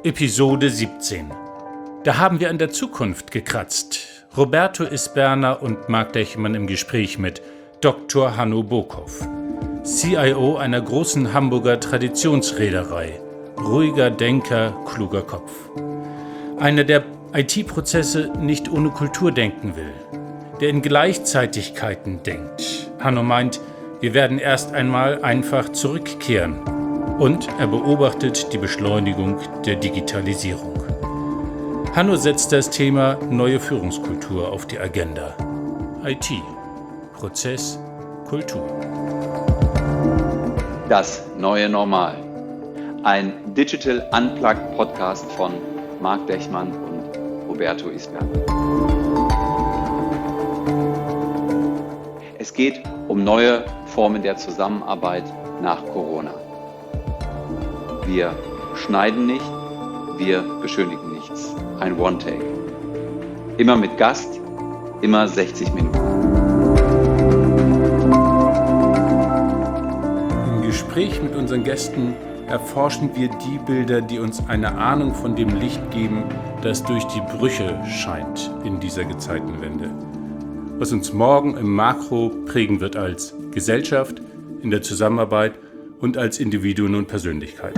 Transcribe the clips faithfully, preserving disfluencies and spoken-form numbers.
Episode siebzehn. Da haben wir an der Zukunft gekratzt. Roberto Isberna und Marc Dechmann im Gespräch mit Doktor Hanno Bokow, C I O einer großen Hamburger Traditionsreederei. Ruhiger Denker, kluger Kopf. Einer, der I T-Prozesse nicht ohne Kultur denken will. Der in Gleichzeitigkeiten denkt. Hanno meint, wir werden erst einmal einfach zurückkehren. Und er beobachtet die Beschleunigung der Digitalisierung. Hanno setzt das Thema neue Führungskultur auf die Agenda. I T, Prozess, Kultur. Das neue Normal. Ein Digital Unplugged Podcast von Marc Dechmann und Roberto Isberna. Es geht um neue Formen der Zusammenarbeit nach Corona. Wir schneiden nicht, wir beschönigen nichts. Ein One-Take. Immer mit Gast, immer sechzig Minuten. Im Gespräch mit unseren Gästen erforschen wir die Bilder, die uns eine Ahnung von dem Licht geben, das durch die Brüche scheint in dieser Gezeitenwende. Was uns morgen im Makro prägen wird als Gesellschaft, in der Zusammenarbeit und als Individuen und Persönlichkeiten.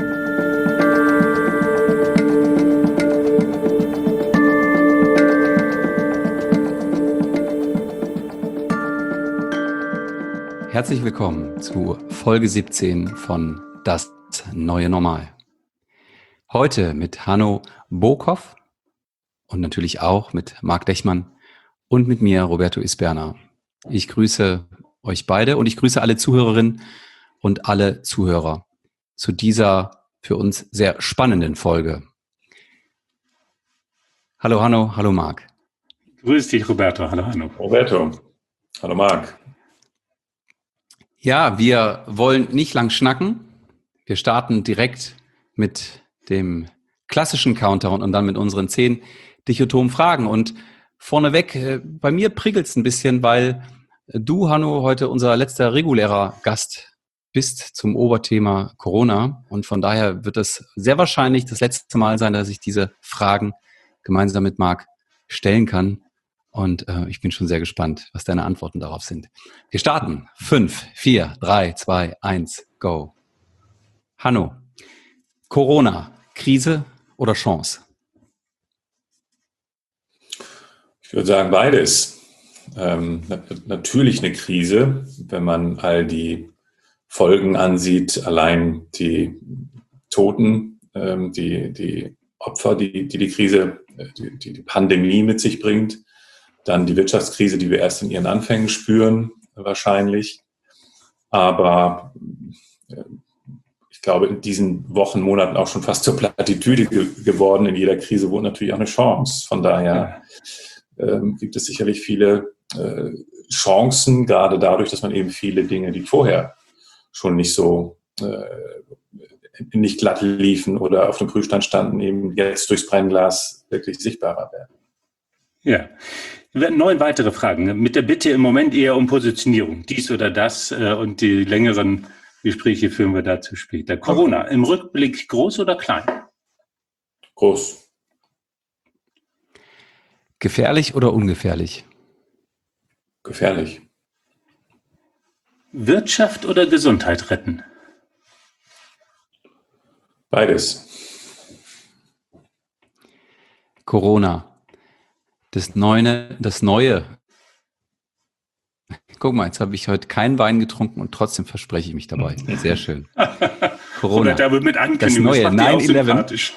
Herzlich willkommen zu Folge siebzehn von Das neue Normal. Heute mit Hanno Bokow und natürlich auch mit Marc Dechmann und mit mir, Roberto Isberna. Ich grüße euch beide und ich grüße alle Zuhörerinnen und alle Zuhörer zu dieser für uns sehr spannenden Folge. Hallo Hanno, hallo Marc. Grüß dich, Roberto. Hallo Hanno. Roberto. Hallo Marc. Ja, wir wollen nicht lang schnacken. Wir starten direkt mit dem klassischen Countdown und dann mit unseren zehn dichotomen Fragen. Und vorneweg, bei mir prickelt es ein bisschen, weil du, Hanno, heute unser letzter regulärer Gast bist zum Oberthema Corona. Und von daher wird es sehr wahrscheinlich das letzte Mal sein, dass ich diese Fragen gemeinsam mit Marc stellen kann. Und äh, ich bin schon sehr gespannt, was deine Antworten darauf sind. Wir starten. Fünf, vier, drei, zwei, eins, go. Hanno, Corona, Krise oder Chance? Ich würde sagen beides. Ähm, natürlich eine Krise, wenn man all die Folgen ansieht, allein die Toten, ähm, die, die Opfer, die die, die Krise, die, die Pandemie mit sich bringt, dann die Wirtschaftskrise, die wir erst in ihren Anfängen spüren, wahrscheinlich. Aber äh, ich glaube, in diesen Wochen, Monaten auch schon fast zur Plattitüde ge- geworden. In jeder Krise wohnt natürlich auch eine Chance. Von daher ähm, gibt es sicherlich viele äh, Chancen, gerade dadurch, dass man eben viele Dinge, die vorher schon nicht so äh, nicht glatt liefen oder auf dem Prüfstand standen, eben jetzt durchs Brennglas wirklich sichtbarer werden. Ja, wir werden neun weitere Fragen mit der Bitte im Moment eher um Positionierung, dies oder das, äh, und die längeren Gespräche führen wir dazu später. Corona, im Rückblick groß oder klein? Groß. Gefährlich oder ungefährlich? Gefährlich. Wirtschaft oder Gesundheit retten? Beides. Corona. Das Neue, das Neue. Guck mal, jetzt habe ich heute keinen Wein getrunken und trotzdem verspreche ich mich dabei. Sehr schön. Corona. Oder da wird mit Das Neue, das neun elf. sympathisch.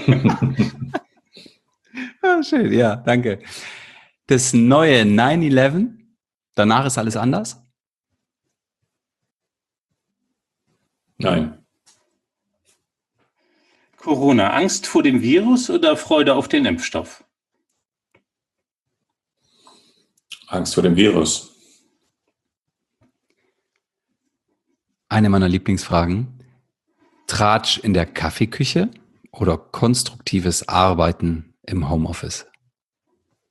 Ja, schön, ja, danke. Das neue neun elf, danach ist alles anders? Nein. Corona, Angst vor dem Virus oder Freude auf den Impfstoff? Angst vor dem Virus. Eine meiner Lieblingsfragen. Tratsch in der Kaffeeküche oder konstruktives Arbeiten im Homeoffice?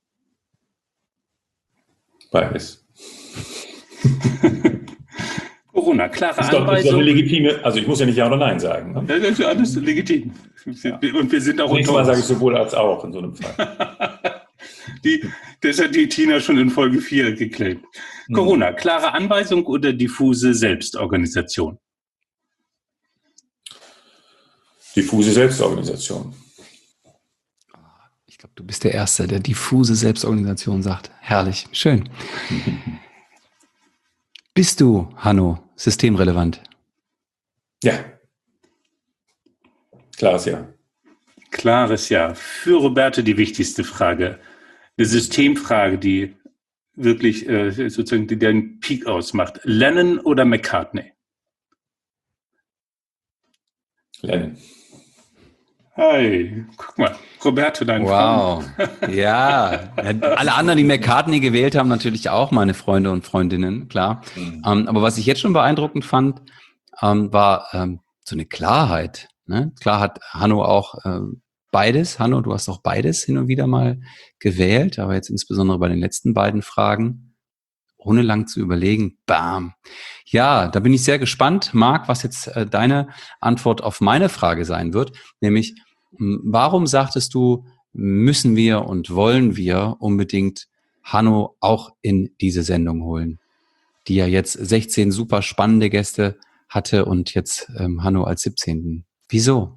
Beides. Corona, klare Das ist doch, das ist doch Anweisung. eine legitime, also ich muss ja nicht Ja oder Nein sagen. Ne? Das ist alles legitim. Und wir sind auch Nächstes Mal unter sage ich uns. sowohl als auch in so einem Fall. Die, das hat die Tina schon in Folge vier geclaimt. Mhm. Corona, klare Anweisung oder diffuse Selbstorganisation? Diffuse Selbstorganisation. Ich glaube, du bist der Erste, der diffuse Selbstorganisation sagt. Herrlich, schön. Bist du, Hanno, systemrelevant? Ja. Klares Ja. Klares Ja. Für Roberto die wichtigste Frage. Eine Systemfrage, die wirklich äh, sozusagen die den Peak ausmacht. Lennon oder McCartney? Lennon. Hey, guck mal, Roberto, dein Wow. Ja. Alle anderen, die McCartney gewählt haben, natürlich auch meine Freunde und Freundinnen, klar. Mhm. Ähm, aber was ich jetzt schon beeindruckend fand, ähm, war ähm, so eine Klarheit. Ne? Klar hat Hanno auch ähm, beides. Hanno, du hast auch beides hin und wieder mal gewählt, aber jetzt insbesondere bei den letzten beiden Fragen, ohne lang zu überlegen, bam. Ja, da bin ich sehr gespannt, Marc, was jetzt äh, deine Antwort auf meine Frage sein wird, nämlich, mh, warum sagtest du, müssen wir und wollen wir unbedingt Hanno auch in diese Sendung holen, die ja jetzt sechzehn super spannende Gäste hatte und jetzt ähm, Hanno als siebzehnten. Wieso?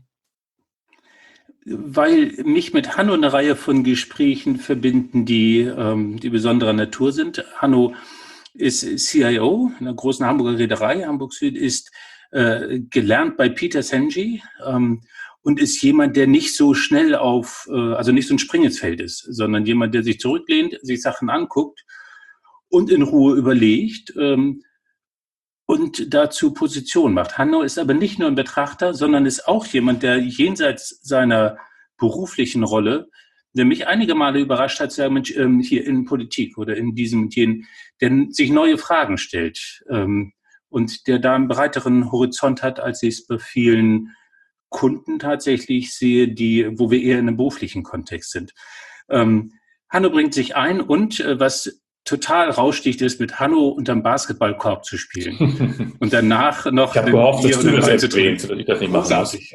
Weil mich mit Hanno eine Reihe von Gesprächen verbinden, die, ähm, die besonderer Natur sind. Hanno ist C I O einer großen Hamburger Reederei, Hamburg Süd, ist äh, gelernt bei Peter Senge ähm, und ist jemand, der nicht so schnell auf, äh, also nicht so ein Springesfeld ist, sondern jemand, der sich zurücklehnt, sich Sachen anguckt und in Ruhe überlegt ähm, und dazu Position macht. Hanno ist aber nicht nur ein Betrachter, sondern ist auch jemand, der jenseits seiner beruflichen Rolle, der mich einige Male überrascht hat, sagen, Mensch, ähm, hier in Politik oder in diesem und jenen, der sich neue Fragen stellt ähm, und der da einen breiteren Horizont hat, als ich es bei vielen Kunden tatsächlich sehe, die, wo wir eher in einem beruflichen Kontext sind. Ähm, Hanno bringt sich ein und äh, was total raussticht, ist mit Hanno unterm Basketballkorb zu spielen und danach noch Ich habe gehofft, dass du das einzudrehen. erwähnst, dass ich das nicht machen muss. Großartig.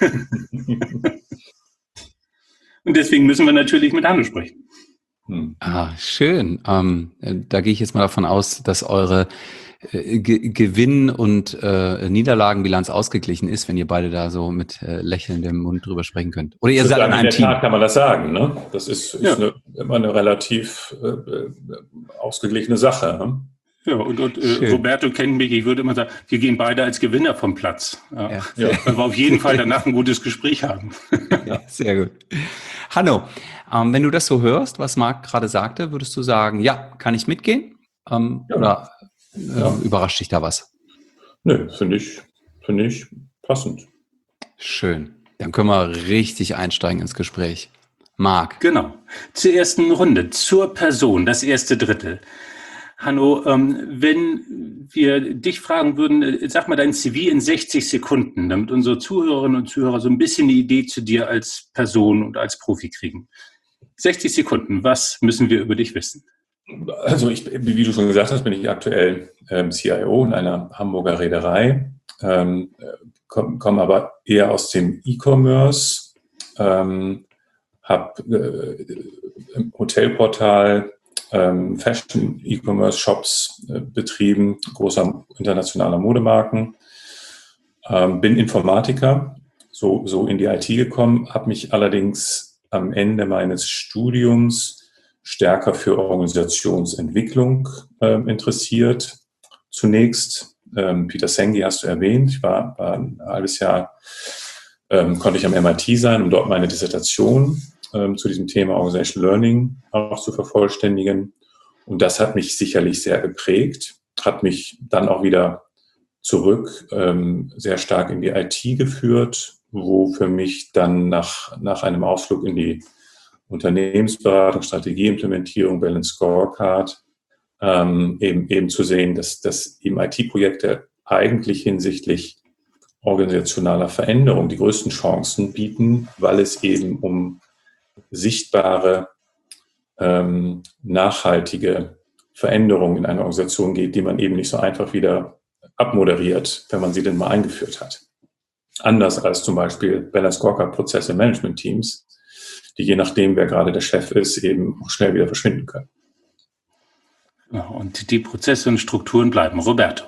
Und deswegen müssen wir natürlich mit Hanno sprechen. Hm. Ah, schön. Ähm, da gehe ich jetzt mal davon aus, dass eure äh, Ge- Gewinn- und äh, Niederlagenbilanz ausgeglichen ist, wenn ihr beide da so mit äh, lächelndem Mund drüber sprechen könnt. Oder ihr Ich würde seid in sagen, in einem der Team. Tat kann man das sagen. Ne? Das ist, ist Ja. eine, immer eine relativ äh, äh, ausgeglichene Sache. Ne? Ja, und, und äh, Schön. Roberto kennt mich, ich würde immer sagen, wir gehen beide als Gewinner vom Platz. Ja. Ja. Ja. Weil wir auf jeden Fall danach ein gutes Gespräch haben. Ja, sehr gut. Hanno, ähm, wenn du das so hörst, was Marc gerade sagte, würdest du sagen, ja, kann ich mitgehen? Ähm, Ja. Oder äh, Ja. überrascht dich da was? Nö, finde ich, finde ich passend. Schön. Dann können wir richtig einsteigen ins Gespräch. Marc. Genau. Zur ersten Runde, zur Person, das erste Drittel. Hanno, ähm, wenn wir dich fragen würden, äh, sag mal dein C V in sechzig Sekunden, damit unsere Zuhörerinnen und Zuhörer so ein bisschen eine Idee zu dir als Person und als Profi kriegen. sechzig Sekunden, was müssen wir über dich wissen? Also ich, wie du schon gesagt hast, bin ich aktuell ähm, C I O in einer Hamburger Reederei, ähm, komme komm aber eher aus dem E-Commerce, ähm, habe äh, im Hotelportal ähm, Fashion E-Commerce Shops äh, betrieben, großer internationaler Modemarken, ähm, bin Informatiker, so, so in die I T gekommen, habe mich allerdings am Ende meines Studiums stärker für Organisationsentwicklung äh, interessiert. Zunächst, ähm, Peter Senge hast du erwähnt, ich war, war ein halbes Jahr, ähm, konnte ich am M I T sein, um dort meine Dissertation ähm, zu diesem Thema Organizational Learning auch zu vervollständigen. Und das hat mich sicherlich sehr geprägt, hat mich dann auch wieder zurück ähm, sehr stark in die I T geführt, wo für mich dann nach, nach einem Ausflug in die Unternehmensberatung, Strategieimplementierung, Balance Scorecard, ähm, eben, eben zu sehen, dass, dass eben I T-Projekte eigentlich hinsichtlich organisationaler Veränderung die größten Chancen bieten, weil es eben um sichtbare, ähm, nachhaltige Veränderungen in einer Organisation geht, die man eben nicht so einfach wieder abmoderiert, wenn man sie denn mal eingeführt hat. Anders als zum Beispiel Balanced-Scorecard-Prozesse Management-Teams, die je nachdem, wer gerade der Chef ist, eben auch schnell wieder verschwinden können. Und die Prozesse und Strukturen bleiben. Roberto.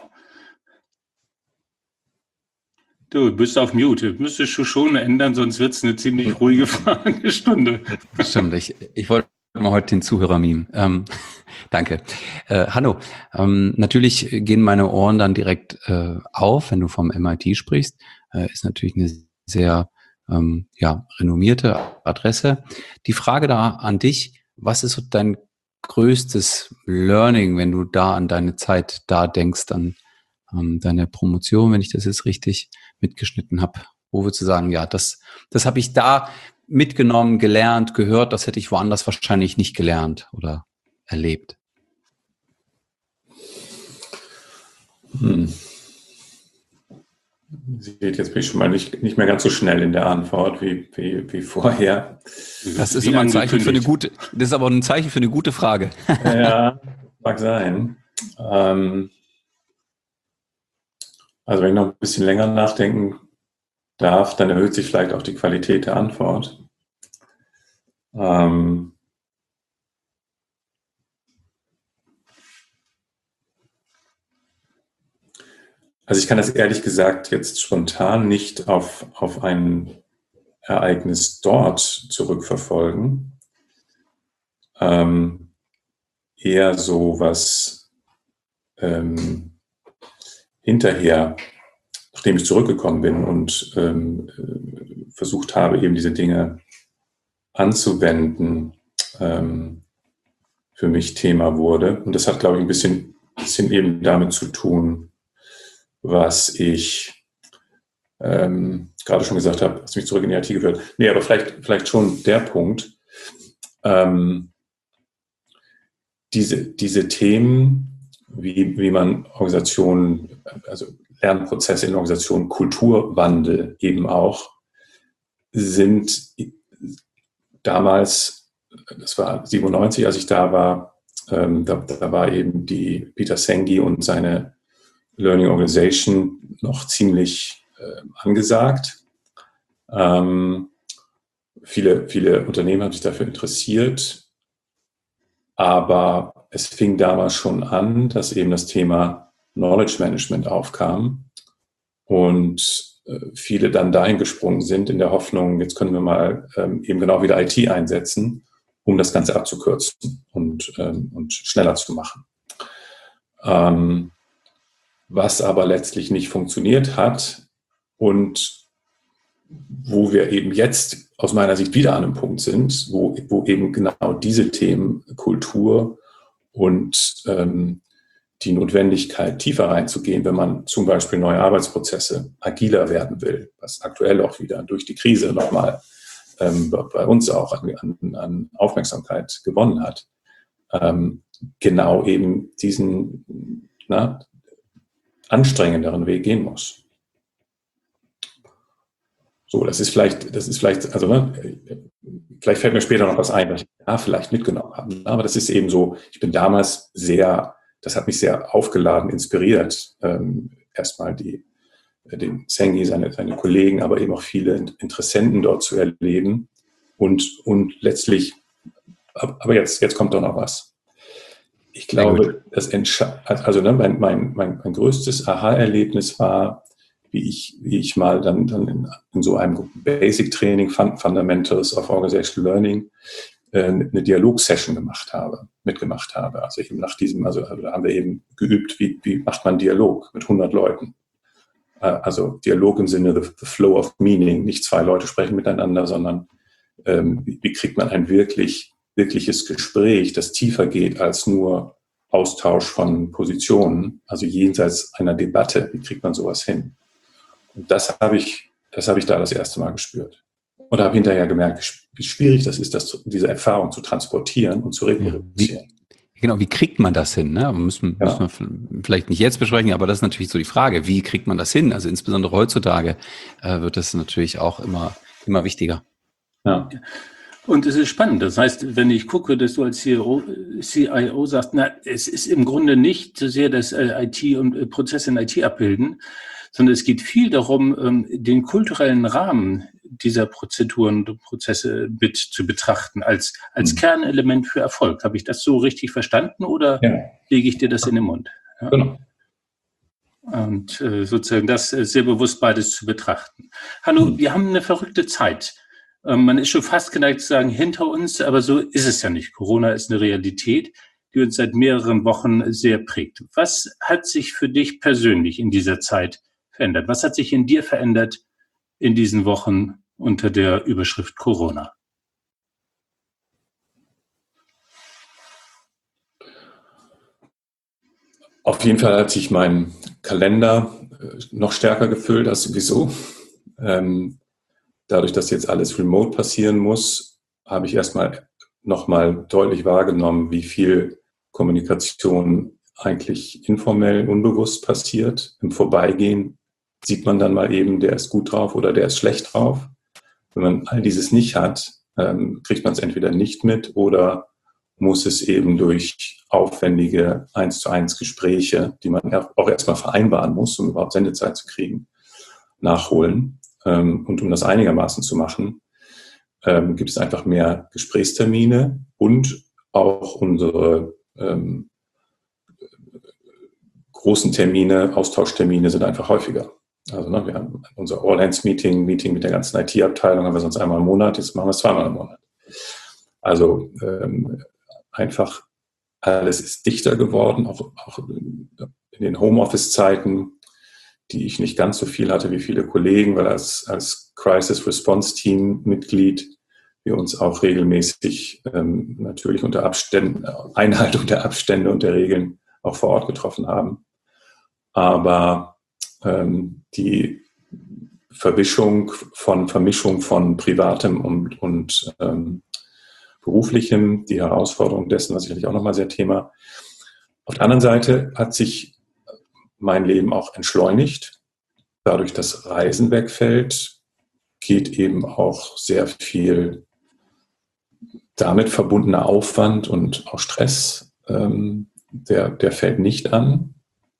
Du bist auf Mute. Müsstest du schon ändern, sonst wird es eine ziemlich ruhige Fragestunde. Stimmt, ich, ich wollte mal heute den Zuhörer mimen. Ähm, danke. Äh, Hanno, ähm, natürlich gehen meine Ohren dann direkt äh, auf, wenn du vom M I T sprichst. Äh, ist natürlich eine sehr ähm, ja, renommierte Adresse. Die Frage da an dich, was ist so dein größtes Learning, wenn du da an deine Zeit da denkst, an ähm, deine Promotion, wenn ich das jetzt richtig mitgeschnitten habe? Wo würdest du sagen, ja, das, das habe ich da mitgenommen, gelernt, gehört, das hätte ich woanders wahrscheinlich nicht gelernt oder erlebt? Hm. Seht, jetzt bin ich schon mal nicht, nicht mehr ganz so schnell in der Antwort wie, wie, wie vorher. Das ist immer ein Zeichen für eine gute, das ist aber ein Zeichen für eine gute Frage. Ja, mag sein. Ähm, also wenn ich noch ein bisschen länger nachdenken darf, dann erhöht sich vielleicht auch die Qualität der Antwort. Ähm, Also ich kann das ehrlich gesagt jetzt spontan nicht auf, auf ein Ereignis dort zurückverfolgen. Ähm, eher so was ähm, hinterher, nachdem ich zurückgekommen bin und ähm, versucht habe, eben diese Dinge anzuwenden, ähm, für mich Thema wurde. Und das hat, glaube ich, ein bisschen, bisschen eben damit zu tun, was ich ähm, gerade schon gesagt habe, was mich zurück in die I T geführt. Nee, aber vielleicht, vielleicht schon der Punkt, ähm, diese, diese Themen, wie, wie man Organisationen, also Lernprozesse in Organisationen, Kulturwandel eben auch, sind damals, das war siebenundneunzig, als ich da war, ähm, da, da war eben die Peter Senge und seine Learning Organization noch ziemlich äh, angesagt. Ähm, viele, viele Unternehmen haben sich dafür interessiert, aber es fing damals schon an, dass eben das Thema Knowledge Management aufkam und äh, viele dann dahin gesprungen sind in der Hoffnung, jetzt können wir mal ähm, eben genau wieder I T einsetzen, um das Ganze abzukürzen und, ähm, und schneller zu machen. Ähm, was aber letztlich nicht funktioniert hat und wo wir eben jetzt aus meiner Sicht wieder an einem Punkt sind, wo, wo eben genau diese Themen Kultur und ähm, die Notwendigkeit, tiefer reinzugehen, wenn man zum Beispiel neue Arbeitsprozesse agiler werden will, was aktuell auch wieder durch die Krise nochmal ähm, bei uns auch an, an, an Aufmerksamkeit gewonnen hat, ähm, genau eben diesen na, anstrengenderen Weg gehen muss. So, das ist vielleicht, das ist vielleicht, also ne, vielleicht fällt mir später noch was ein, was ich da vielleicht mitgenommen habe. Aber das ist eben so, ich bin damals sehr, das hat mich sehr aufgeladen, inspiriert, ähm, erstmal die, den Senge, seine, seine Kollegen, aber eben auch viele Interessenten dort zu erleben und, und letztlich, aber jetzt, jetzt kommt doch noch was. Ich glaube, das Entsche- also ne, mein, mein, mein, mein größtes Aha-Erlebnis war, wie ich, wie ich mal dann, dann in, in so einem Basic-Training, Fundamentals of Organizational Learning, äh, eine Dialog-Session gemacht habe, mitgemacht habe. Also eben nach diesem, also, also da haben wir eben geübt, wie, wie macht man Dialog mit hundert Leuten. Äh, also Dialog im Sinne the, the flow of meaning, nicht zwei Leute sprechen miteinander, sondern ähm, wie, wie kriegt man ein wirklich wirkliches Gespräch, das tiefer geht als nur Austausch von Positionen, also jenseits einer Debatte. Wie kriegt man sowas hin? Und das habe ich, das habe ich da das erste Mal gespürt. Und habe hinterher gemerkt, wie schwierig das ist, das, diese Erfahrung zu transportieren und zu reproduzieren. Wie, genau, wie kriegt man das hin? Ne? Müssen, ja. müssen wir vielleicht nicht jetzt besprechen, aber das ist natürlich so die Frage, wie kriegt man das hin? Also insbesondere heutzutage äh, wird das natürlich auch immer, immer wichtiger. Ja. Und es ist spannend. Das heißt, wenn ich gucke, dass du als C I O sagst, na, es ist im Grunde nicht so sehr das I T und Prozesse in I T abbilden, sondern es geht viel darum, den kulturellen Rahmen dieser Prozeduren und Prozesse mit zu betrachten als, als mhm. Kernelement für Erfolg. Habe ich das so richtig verstanden oder ja. lege ich dir das in den Mund? Ja? Genau. Und äh, sozusagen das äh, sehr bewusst beides zu betrachten. Hanno, mhm. wir haben eine verrückte Zeit. Ähm, man ist schon fast geneigt zu sagen, hinter uns, aber so ist es ja nicht. Corona ist eine Realität, die uns seit mehreren Wochen sehr prägt. Was hat sich für dich persönlich in dieser Zeit verändert? Was hat sich in dir verändert in diesen Wochen unter der Überschrift Corona? Auf jeden Fall hat sich mein Kalender noch stärker gefüllt als sowieso. Ähm, dadurch, dass jetzt alles remote passieren muss, habe ich erstmal nochmal deutlich wahrgenommen, wie viel Kommunikation eigentlich informell, unbewusst passiert. Im Vorbeigehen sieht man dann mal eben, der ist gut drauf oder der ist schlecht drauf. Wenn man all dieses nicht hat, ähm, kriegt man es entweder nicht mit oder muss es eben durch aufwendige eins zu eins Gespräche, die man auch erstmal vereinbaren muss, um überhaupt Sendezeit zu kriegen, nachholen. Ähm, und um das einigermaßen zu machen, ähm, gibt es einfach mehr Gesprächstermine und auch unsere ähm, großen Termine, Austauschtermine sind einfach häufiger. Also ne, wir haben unser All-Hands-Meeting, Meeting mit der ganzen I T-Abteilung, haben wir sonst einmal im Monat, jetzt machen wir es zweimal im Monat. Also ähm, einfach alles ist dichter geworden, auch, auch in den Homeoffice-Zeiten, die ich nicht ganz so viel hatte wie viele Kollegen, weil als, als Crisis-Response-Team-Mitglied wir uns auch regelmäßig ähm, natürlich unter Abständen, Einhaltung der Abstände und der Regeln auch vor Ort getroffen haben. Aber ähm, die Verwischung von, Vermischung von Privatem und, und ähm, Beruflichem, die Herausforderung dessen war sicherlich auch nochmal sehr Thema. Auf der anderen Seite hat sich mein Leben auch entschleunigt. Dadurch, dass Reisen wegfällt, geht eben auch sehr viel damit verbundener Aufwand und auch Stress, ähm, der, der fällt nicht an.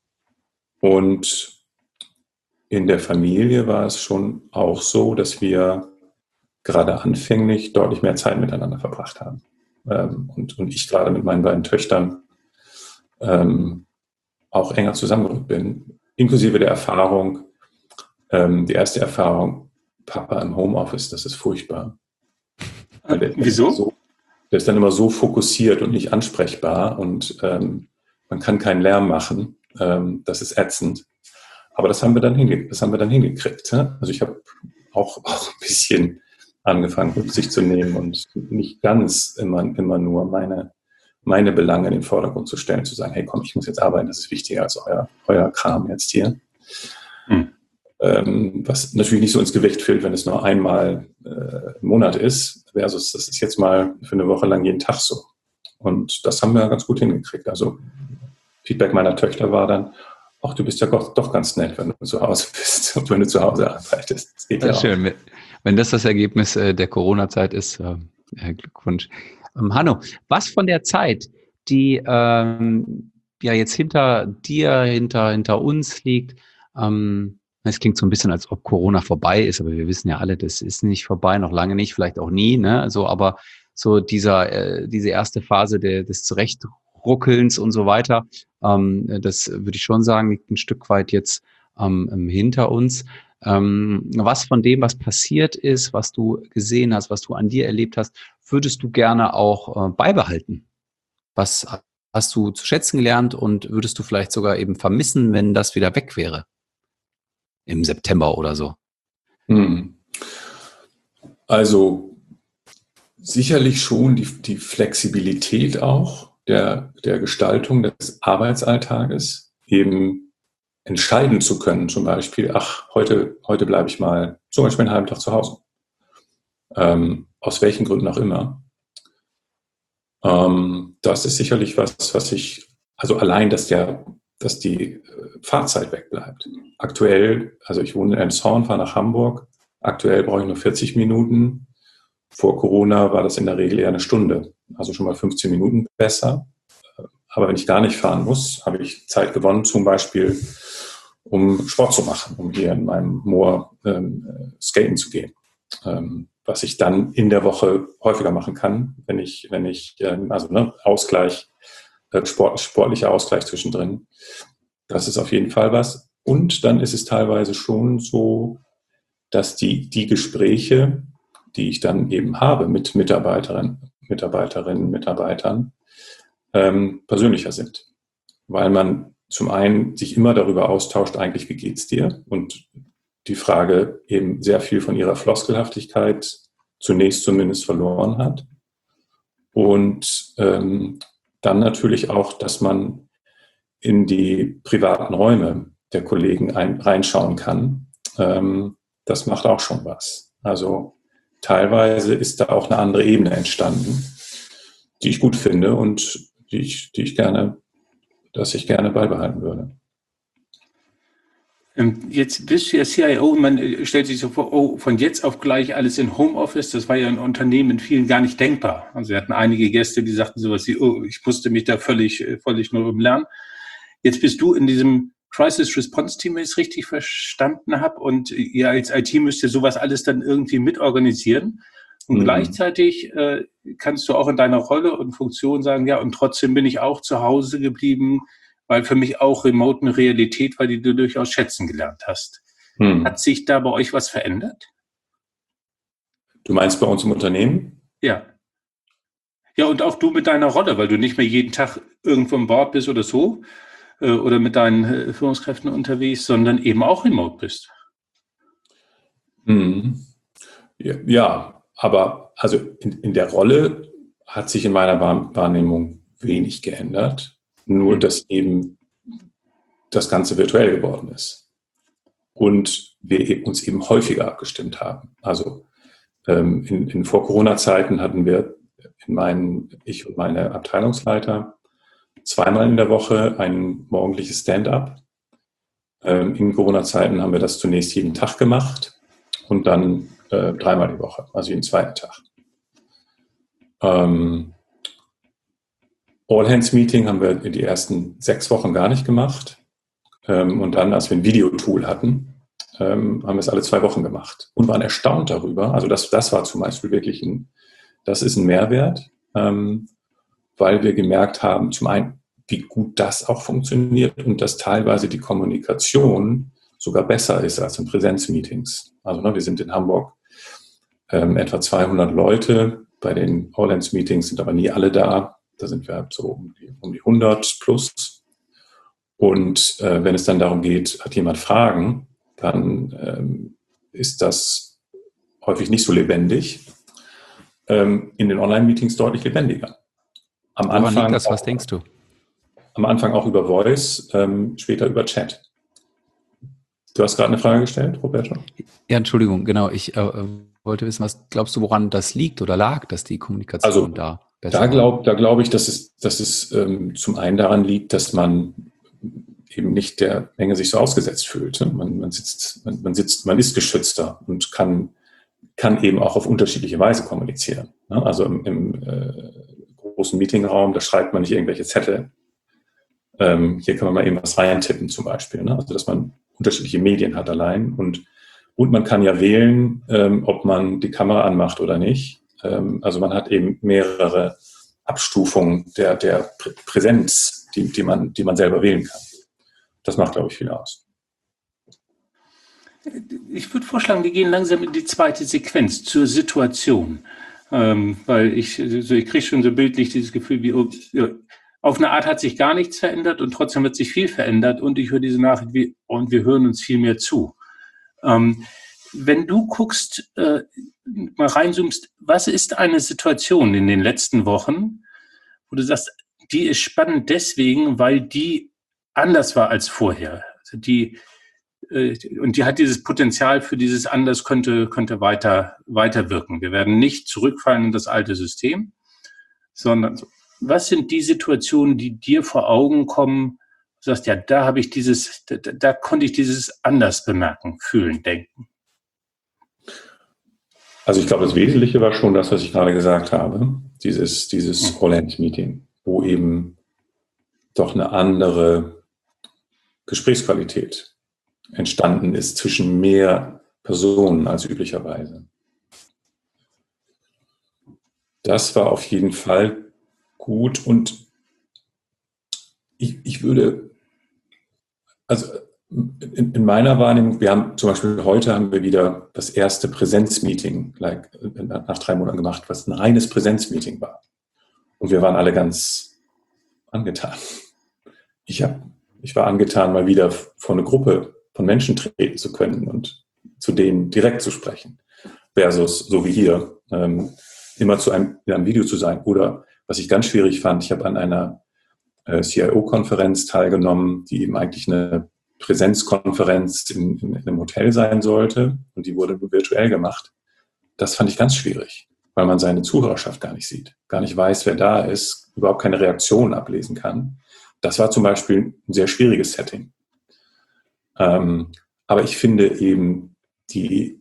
Und in der Familie war es schon auch so, dass wir gerade anfänglich deutlich mehr Zeit miteinander verbracht haben. Ähm, und, und ich gerade mit meinen beiden Töchtern ähm, auch enger zusammengerückt bin, inklusive der Erfahrung, ähm, die erste Erfahrung, Papa im Homeoffice, das ist furchtbar. Weil der, Wieso? So, der ist dann immer so fokussiert und nicht ansprechbar und ähm, man kann keinen Lärm machen. Ähm, das ist ätzend. Aber das haben wir dann, hinge- das haben wir dann hingekriegt. Ne? Also ich habe auch, auch ein bisschen angefangen, Rücksicht zu nehmen und nicht ganz immer, immer nur meine, meine Belange in den Vordergrund zu stellen, zu sagen, hey komm, ich muss jetzt arbeiten, das ist wichtiger als euer, euer Kram jetzt hier. Hm. Ähm, was natürlich nicht so ins Gewicht fällt, wenn es nur einmal äh, im Monat ist, versus das ist jetzt mal für eine Woche lang jeden Tag so. Und das haben wir ganz gut hingekriegt. Also Feedback meiner Töchter war dann, ach, du bist ja doch, doch ganz nett, wenn du zu Hause bist und wenn du zu Hause arbeitest. Das geht ja auch. Schön. Wenn das das Ergebnis der Corona-Zeit ist, äh, Glückwunsch. Ähm, Hanno, was von der Zeit, die ähm, ja jetzt hinter dir, hinter, hinter uns liegt, ähm, es klingt so ein bisschen, als ob Corona vorbei ist, aber wir wissen ja alle, das ist nicht vorbei, noch lange nicht, vielleicht auch nie, ne? So, aber so dieser, äh, diese erste Phase der, des Zurechtruckelns und so weiter, ähm, das würde ich schon sagen, liegt ein Stück weit jetzt ähm, hinter uns. Ähm, was von dem, was passiert ist, was du gesehen hast, was du an dir erlebt hast, würdest du gerne auch äh, beibehalten? Was hast du zu schätzen gelernt und würdest du vielleicht sogar eben vermissen, wenn das wieder weg wäre? Im September oder so. Hm. Also sicherlich schon die, die Flexibilität auch der, der Gestaltung des Arbeitsalltages, eben entscheiden zu können, zum Beispiel, ach, heute, heute bleibe ich mal zum Beispiel einen halben Tag zu Hause. Ähm, aus welchen Gründen auch immer. Ähm, das ist sicherlich was, was ich, also allein, dass der dass die Fahrzeit wegbleibt. Aktuell, also ich wohne in Elmshorn, fahre nach Hamburg. Aktuell brauche ich nur vierzig Minuten Vor Corona war das in der Regel eher eine Stunde, also schon mal fünfzehn Minuten besser. Aber wenn ich gar nicht fahren muss, habe ich Zeit gewonnen, zum Beispiel um Sport zu machen, um hier in meinem Moor ähm, skaten zu gehen. Ähm, was ich dann in der Woche häufiger machen kann, wenn ich, wenn ich, ähm, also ne, Ausgleich, äh, Sport, sportlicher Ausgleich zwischendrin. Das ist auf jeden Fall was. Und dann ist es teilweise schon so, dass die, die Gespräche, die ich dann eben habe mit Mitarbeiterinnen, Mitarbeiterinnen, Mitarbeitern, ähm, persönlicher sind. Weil man zum einen sich immer darüber austauscht, eigentlich, wie geht's dir? Und die Frage eben sehr viel von ihrer Floskelhaftigkeit zunächst zumindest verloren hat. Und ähm, dann natürlich auch, dass man in die privaten Räume der Kollegen ein, reinschauen kann. Ähm, das macht auch schon was. Also teilweise ist da auch eine andere Ebene entstanden, die ich gut finde und die ich, die ich gerne, dass ich gerne beibehalten würde. Jetzt bist du ja C I O und man stellt sich so vor, oh, von jetzt auf gleich alles in Homeoffice. Das war ja in Unternehmen in vielen gar nicht denkbar. Also wir hatten einige Gäste, die sagten sowas wie, oh, ich musste mich da völlig, völlig neu umlernen. Jetzt bist du in diesem Crisis Response Team, wenn ich es richtig verstanden habe. Und ihr als I T müsst ihr sowas alles dann irgendwie mitorganisieren. Und mhm. gleichzeitig äh, kannst du auch in deiner Rolle und Funktion sagen, ja, und trotzdem bin ich auch zu Hause geblieben, weil für mich auch Remote eine Realität war, die du durchaus schätzen gelernt hast. Mhm. Hat sich da bei euch was verändert? Du meinst bei uns im Unternehmen? Ja. Ja, und auch du mit deiner Rolle, weil du nicht mehr jeden Tag irgendwo an Bord bist oder so, oder mit deinen Führungskräften unterwegs, sondern eben auch remote bist. Mhm. Ja, ja, aber also in, in der Rolle hat sich in meiner Wahrnehmung wenig geändert, nur mhm. dass eben das Ganze virtuell geworden ist und wir uns eben häufiger abgestimmt haben. Also ähm, in, in Vor-Corona-Zeiten hatten wir in meinen, ich und meine Abteilungsleiter zweimal in der Woche ein morgendliches Stand-up. Ähm, in Corona-Zeiten haben wir das zunächst jeden Tag gemacht und dann äh, dreimal die Woche, also jeden zweiten Tag. Ähm, All-Hands-Meeting haben wir in die ersten sechs Wochen gar nicht gemacht. Ähm, und dann, als wir ein Videotool hatten, ähm, haben wir es alle zwei Wochen gemacht und waren erstaunt darüber. Also das, das war zum Beispiel wirklich ein, das ist ein Mehrwert, ähm, weil wir gemerkt haben, zum einen, wie gut das auch funktioniert und dass teilweise die Kommunikation sogar besser ist als in Präsenzmeetings. Also ne, wir sind in Hamburg ähm, etwa zweihundert Leute, bei den All-Hands-Meetings sind aber nie alle da. Da sind wir so um die, um die hundert plus. Und äh, wenn es dann darum geht, hat jemand Fragen, dann ähm, ist das häufig nicht so lebendig. Ähm, in den Online-Meetings deutlich lebendiger. Am Woran Anfang liegt das? Was auch, denkst du? Am Anfang auch über Voice, ähm, später über Chat. Du hast gerade eine Frage gestellt, Roberto? Ja, Entschuldigung, genau. Ich äh, wollte wissen, was glaubst du, woran das liegt oder lag, dass die Kommunikation also, da besser da glaub, da glaube ich, dass es, dass es ähm, zum einen daran liegt, dass man eben nicht der Menge sich so ausgesetzt fühlt. Man, man sitzt, man, man sitzt, man ist geschützter und kann, kann eben auch auf unterschiedliche Weise kommunizieren. Also im, im äh, großen Meetingraum, da schreibt man nicht irgendwelche Zettel. Ähm, hier kann man mal eben was reintippen zum Beispiel. Ne? Also dass man unterschiedliche Medien hat allein und, und man kann ja wählen, ähm, ob man die Kamera anmacht oder nicht. Ähm, also man hat eben mehrere Abstufungen der, der Prä- Präsenz, die, die, man, die man selber wählen kann. Das macht, glaube ich, viel aus. Ich würde vorschlagen, wir gehen langsam in die zweite Sequenz zur Situation. Ähm, weil ich, also ich kriege schon so bildlich dieses Gefühl, wie ja, auf eine Art hat sich gar nichts verändert und trotzdem wird sich viel verändert und ich höre diese Nachricht wie, und wir hören uns viel mehr zu. Ähm, wenn du guckst, äh, mal reinzoomst, was ist eine Situation in den letzten Wochen, wo du sagst, die ist spannend deswegen, weil die anders war als vorher. Also die, äh, und die hat dieses Potenzial für dieses anders könnte, könnte weiter, weiter wirken. Wir werden nicht zurückfallen in das alte System, sondern was sind die Situationen, die dir vor Augen kommen? Du sagst, ja, da habe ich dieses, da, da konnte ich dieses anders bemerken, fühlen, denken. Also ich glaube, das Wesentliche war schon das, was ich gerade gesagt habe, dieses, dieses All-Hands-Meeting, wo eben doch eine andere Gesprächsqualität entstanden ist zwischen mehr Personen als üblicherweise. Das war auf jeden Fall gut und ich, ich würde, also in, in meiner Wahrnehmung, wir haben zum Beispiel heute haben wir wieder das erste Präsenzmeeting like, nach drei Monaten gemacht, was ein reines Präsenzmeeting war. Und wir waren alle ganz angetan. Ich, hab, ich war angetan, mal wieder vor eine Gruppe von Menschen treten zu können und zu denen direkt zu sprechen. Versus, so wie hier, ähm, immer zu einem, in einem Video zu sein. Oder, was ich ganz schwierig fand, ich habe an einer äh, C I O-Konferenz teilgenommen, die eben eigentlich eine Präsenzkonferenz in, in, in einem Hotel sein sollte und die wurde nur virtuell gemacht. Das fand ich ganz schwierig, weil man seine Zuhörerschaft gar nicht sieht, gar nicht weiß, wer da ist, überhaupt keine Reaktion ablesen kann. Das war zum Beispiel ein sehr schwieriges Setting. Ähm, aber ich finde eben die,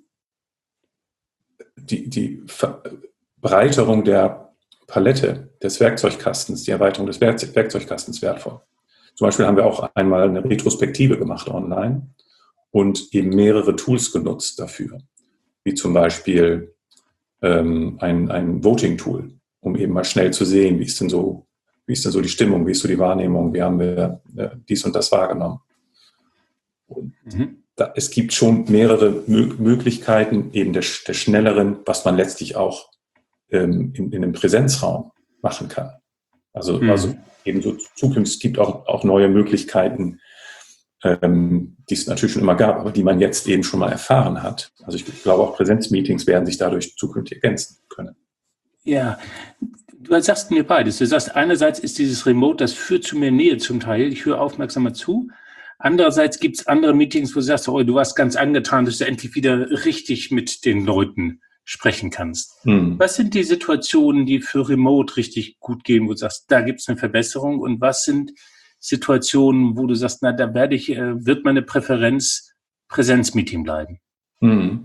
die, die Verbreiterung der Palette des Werkzeugkastens, die Erweiterung des Werkzeugkastens wertvoll. Zum Beispiel haben wir auch einmal eine Retrospektive gemacht online und eben mehrere Tools genutzt dafür, wie zum Beispiel ähm, ein, ein Voting-Tool, um eben mal schnell zu sehen, wie ist denn so, wie ist denn so die Stimmung, wie ist so die Wahrnehmung, wie haben wir äh, dies und das wahrgenommen. Und mhm. da, es gibt schon mehrere Mö- Möglichkeiten eben der, der schnelleren, was man letztlich auch ähm, in, in einem Präsenzraum machen kann. Also, mhm. also eben so zukünftig gibt auch, auch neue Möglichkeiten, ähm, die es natürlich schon immer gab, aber die man jetzt eben schon mal erfahren hat. Also ich glaube, auch Präsenzmeetings werden sich dadurch zukünftig ergänzen können. Ja, du sagst mir beides. Du sagst, einerseits ist dieses Remote, das führt zu mehr Nähe zum Teil. Ich höre aufmerksamer zu. Andererseits gibt es andere Meetings, wo du sagst, oh, du warst ganz angetan, dass du endlich wieder richtig mit den Leuten sprechen kannst. Hm. Was sind die Situationen, die für Remote richtig gut gehen, wo du sagst, da gibt es eine Verbesserung? Und was sind Situationen, wo du sagst, na, da werde ich, äh, wird meine Präferenz Präsenzmeeting bleiben? Hm.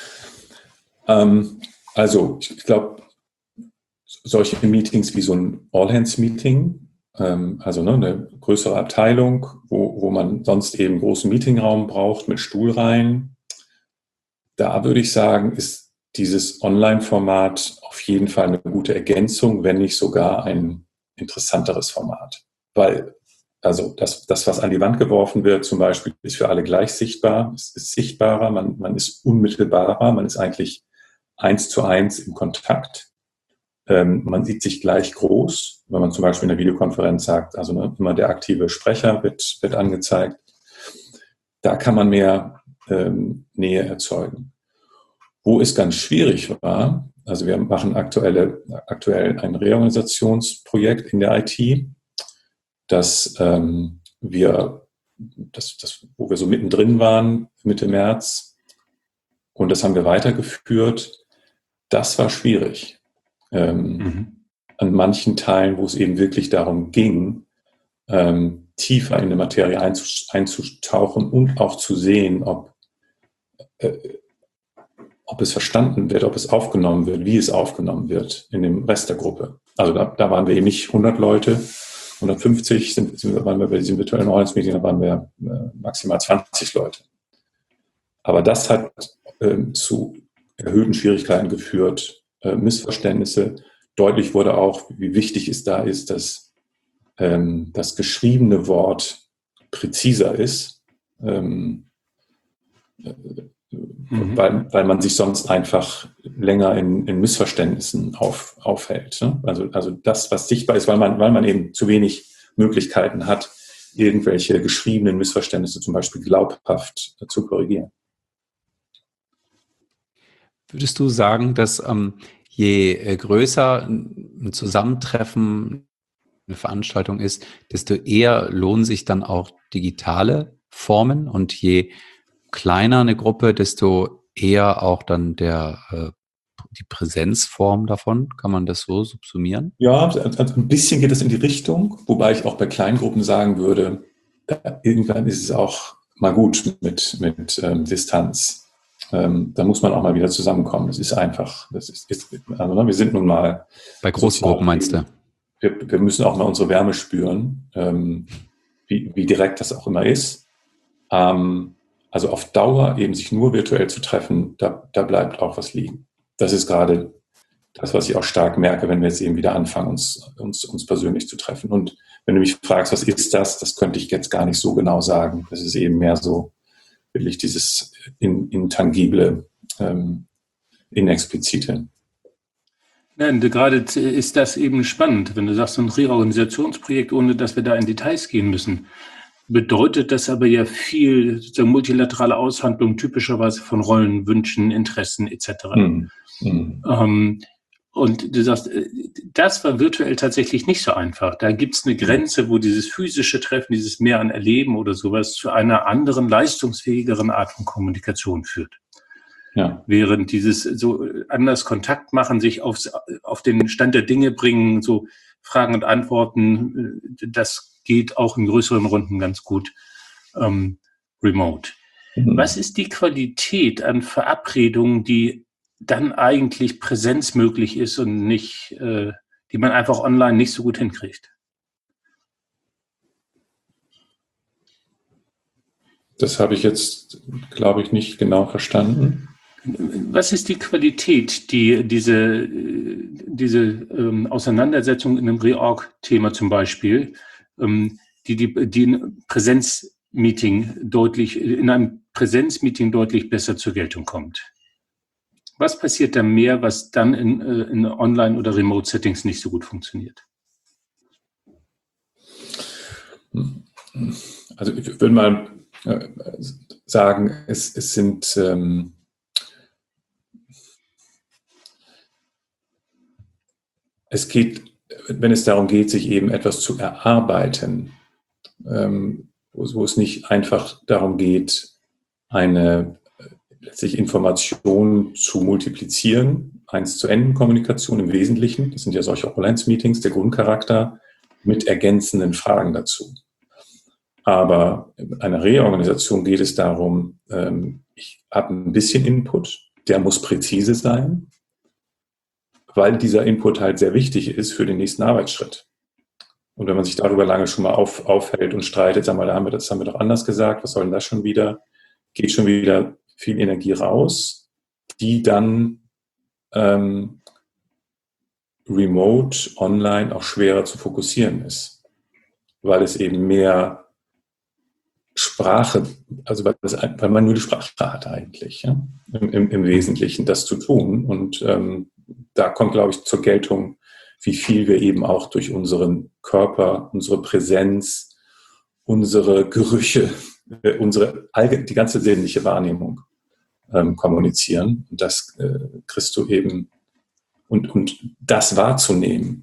Ähm, also, ich glaube, solche Meetings wie so ein All-Hands-Meeting, ähm, also ne, eine größere Abteilung, wo, wo man sonst eben einen großen Meetingraum braucht mit Stuhlreihen, da würde ich sagen, ist dieses Online-Format auf jeden Fall eine gute Ergänzung, wenn nicht sogar ein interessanteres Format. Weil also das, das, was an die Wand geworfen wird, zum Beispiel, ist für alle gleich sichtbar. Es ist sichtbarer, man, man ist unmittelbarer, man ist eigentlich eins zu eins im Kontakt. Ähm, man sieht sich gleich groß, wenn man zum Beispiel in einer Videokonferenz sagt, also ne, immer der aktive Sprecher wird, wird angezeigt. Da kann man mehr ähm, Nähe erzeugen. Wo es ganz schwierig war, also wir machen aktuelle, aktuell ein Reorganisationsprojekt in der I T, dass ähm, wir, das, das, wo wir so mittendrin waren, Mitte März, und das haben wir weitergeführt. Das war schwierig. Ähm, mhm. An manchen Teilen, wo es eben wirklich darum ging, ähm, tiefer in die Materie einzutauchen und auch zu sehen, ob äh, ob es verstanden wird, ob es aufgenommen wird, wie es aufgenommen wird in dem Rest der Gruppe. Also da, da waren wir eben nicht hundert Leute, hundertfünfzig sind, sind, waren wir bei diesem virtuellen All-Hands-Meeting, da waren wir äh, maximal zwanzig Leute. Aber das hat äh, zu erhöhten Schwierigkeiten geführt, äh, Missverständnisse. Deutlich wurde auch, wie wichtig es da ist, dass ähm, das geschriebene Wort präziser ist, ähm, äh, Mhm. Weil, weil man sich sonst einfach länger in, in Missverständnissen auf, aufhält. Ne? Also, also das, was sichtbar ist, weil man, weil man eben zu wenig Möglichkeiten hat, irgendwelche geschriebenen Missverständnisse zum Beispiel glaubhaft zu korrigieren. Würdest du sagen, dass ähm, je äh, größer ein Zusammentreffen, eine Veranstaltung ist, desto eher lohnen sich dann auch digitale Formen und je kleiner eine Gruppe, desto eher auch dann der, äh, die Präsenzform davon? Kann man das so subsumieren? Ja, also ein bisschen geht es in die Richtung, wobei ich auch bei Kleingruppen sagen würde, irgendwann ist es auch mal gut mit, mit ähm, Distanz. ähm, da muss man auch mal wieder zusammenkommen. Das ist einfach, das ist, ist also ne, wir sind nun mal bei großen Gruppen, meinst du? Wir, wir müssen auch mal unsere Wärme spüren, ähm, wie, wie direkt das auch immer ist. Ähm, also auf Dauer eben sich nur virtuell zu treffen, da, da bleibt auch was liegen. Das ist gerade das, was ich auch stark merke, wenn wir jetzt eben wieder anfangen, uns, uns, uns persönlich zu treffen. Und wenn du mich fragst, was ist das, das könnte ich jetzt gar nicht so genau sagen. Das ist eben mehr so wirklich dieses intangible, ähm, inexplizite. Nein, gerade ist das eben spannend, wenn du sagst, so ein Reorganisationsprojekt, ohne dass wir da in Details gehen müssen. Bedeutet das aber ja viel so multilaterale Aushandlung typischerweise von Rollen, Wünschen, Interessen et cetera. Mhm. Mhm. Ähm, und du sagst, das war virtuell tatsächlich nicht so einfach. Da gibt es eine Grenze, wo dieses physische Treffen, dieses Mehr an Erleben oder sowas zu einer anderen, leistungsfähigeren Art von Kommunikation führt. Ja. Während dieses so anders Kontakt machen, sich aufs, auf den Stand der Dinge bringen, so Fragen und Antworten, das geht auch in größeren Runden ganz gut ähm, remote. Mhm. Was ist die Qualität an Verabredungen, die dann eigentlich präsenzmöglich ist und nicht, äh, die man einfach online nicht so gut hinkriegt? Das habe ich jetzt, glaube ich, nicht genau verstanden. Was ist die Qualität, die diese, diese ähm, Auseinandersetzung in einem Reorg-Thema zum Beispiel, ähm, die, die, die in Präsenzmeeting deutlich, in einem Präsenzmeeting deutlich besser zur Geltung kommt? Was passiert da mehr, was dann in, in Online- oder Remote-Settings nicht so gut funktioniert? Also ich würde mal äh, sagen, es, es sind ähm, es geht, wenn es darum geht, sich eben etwas zu erarbeiten, ähm, wo, wo es nicht einfach darum geht, eine letztlich Information zu multiplizieren, Eins-zu-N-Kommunikation im Wesentlichen, das sind ja solche Opulenz-Meetings, der Grundcharakter, mit ergänzenden Fragen dazu. Aber in einer Reorganisation geht es darum, ähm, ich habe ein bisschen Input, der muss präzise sein, weil dieser Input halt sehr wichtig ist für den nächsten Arbeitsschritt. Und wenn man sich darüber lange schon mal auf, aufhält und streitet, sagen wir, da haben wir, das haben wir doch anders gesagt, was soll denn das schon wieder, geht schon wieder viel Energie raus, die dann ähm, remote, online auch schwerer zu fokussieren ist, weil es eben mehr Sprache, also weil, das, weil man nur die Sprache hat eigentlich, ja? Im, im, im Wesentlichen das zu tun. Und ähm, da kommt, glaube ich, zur Geltung, wie viel wir eben auch durch unseren Körper, unsere Präsenz, unsere Gerüche, äh, unsere die ganze sinnliche Wahrnehmung ähm, kommunizieren. Und das äh, kriegst du eben, und, und das wahrzunehmen,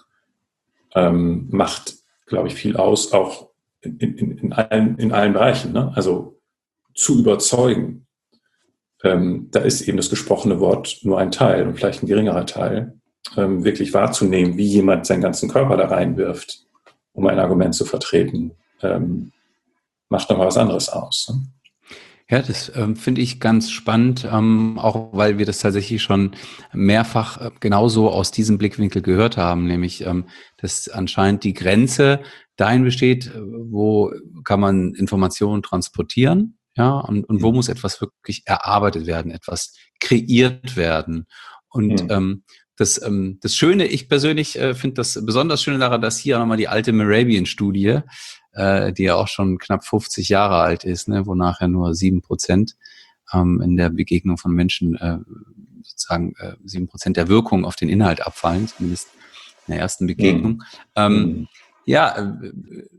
ähm, macht, glaube ich, viel aus, auch in, in, in, allen, in allen Bereichen. Ne? Also zu überzeugen. Ähm, da ist eben das gesprochene Wort nur ein Teil und vielleicht ein geringerer Teil. Ähm, wirklich wahrzunehmen, wie jemand seinen ganzen Körper da reinwirft, um ein Argument zu vertreten, ähm, macht nochmal was anderes aus. Ne? Ja, das ähm, finde ich ganz spannend, ähm, auch weil wir das tatsächlich schon mehrfach äh, genauso aus diesem Blickwinkel gehört haben, nämlich, ähm, dass anscheinend die Grenze dahin besteht, wo kann man Informationen transportieren, ja, und, und wo muss etwas wirklich erarbeitet werden, etwas kreiert werden. Und mhm. ähm, das, ähm, das Schöne, ich persönlich äh, finde das besonders Schöne daran, dass hier nochmal die alte Mehrabian-Studie, äh, die ja auch schon knapp fünfzig Jahre alt ist, ne, wo nachher nur sieben Prozent ähm, in der Begegnung von Menschen äh, sozusagen äh, sieben Prozent der Wirkung auf den Inhalt abfallen, zumindest in der ersten Begegnung. Mhm. Ähm, mhm. Ja, äh,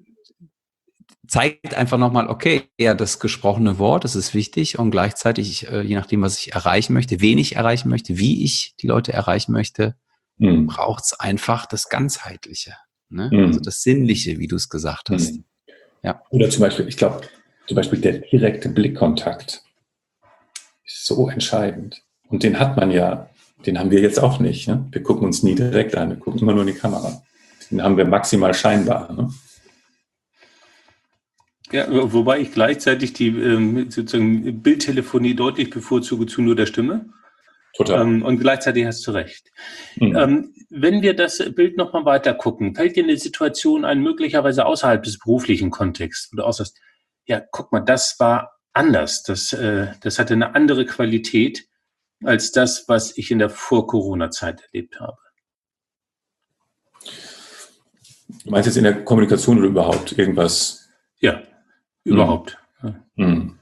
zeigt einfach nochmal, okay, ja, das gesprochene Wort, das ist wichtig und gleichzeitig, äh, je nachdem, was ich erreichen möchte, wen ich erreichen möchte, wie ich die Leute erreichen möchte, mhm. braucht es einfach das Ganzheitliche, ne? Mhm. Also das Sinnliche, wie du es gesagt hast. Mhm. Ja. Oder zum Beispiel, ich glaube, zum Beispiel der direkte Blickkontakt ist so entscheidend. Und den hat man ja, den haben wir jetzt auch nicht. Ne? Wir gucken uns nie direkt an, wir gucken immer nur in die Kamera. Den haben wir maximal scheinbar. Ne? Ja, wobei ich gleichzeitig die ähm, sozusagen Bildtelefonie deutlich bevorzuge zu nur der Stimme. Total. Ähm, und gleichzeitig hast du recht. Mhm. Ähm, wenn wir das Bild nochmal weiter gucken, fällt dir eine Situation ein, möglicherweise außerhalb des beruflichen Kontexts, wo du aussagst, ja, guck mal, das war anders. Das, äh, das hatte eine andere Qualität als das, was ich in der Vor-Corona-Zeit erlebt habe. Du meinst jetzt in der Kommunikation oder überhaupt irgendwas? Ja, überhaupt. Mhm.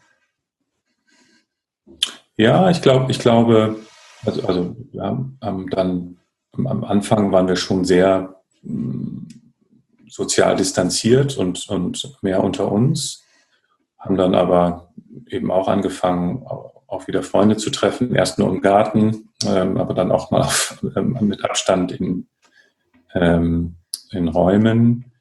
Ja, ich glaube, ich glaube, also, also wir haben, haben dann am Anfang waren wir schon sehr mh, sozial distanziert und, und mehr unter uns, haben dann aber eben auch angefangen, auch wieder Freunde zu treffen, erst nur im Garten, ähm, aber dann auch mal auf, ähm, mit Abstand in, ähm, in Räumen.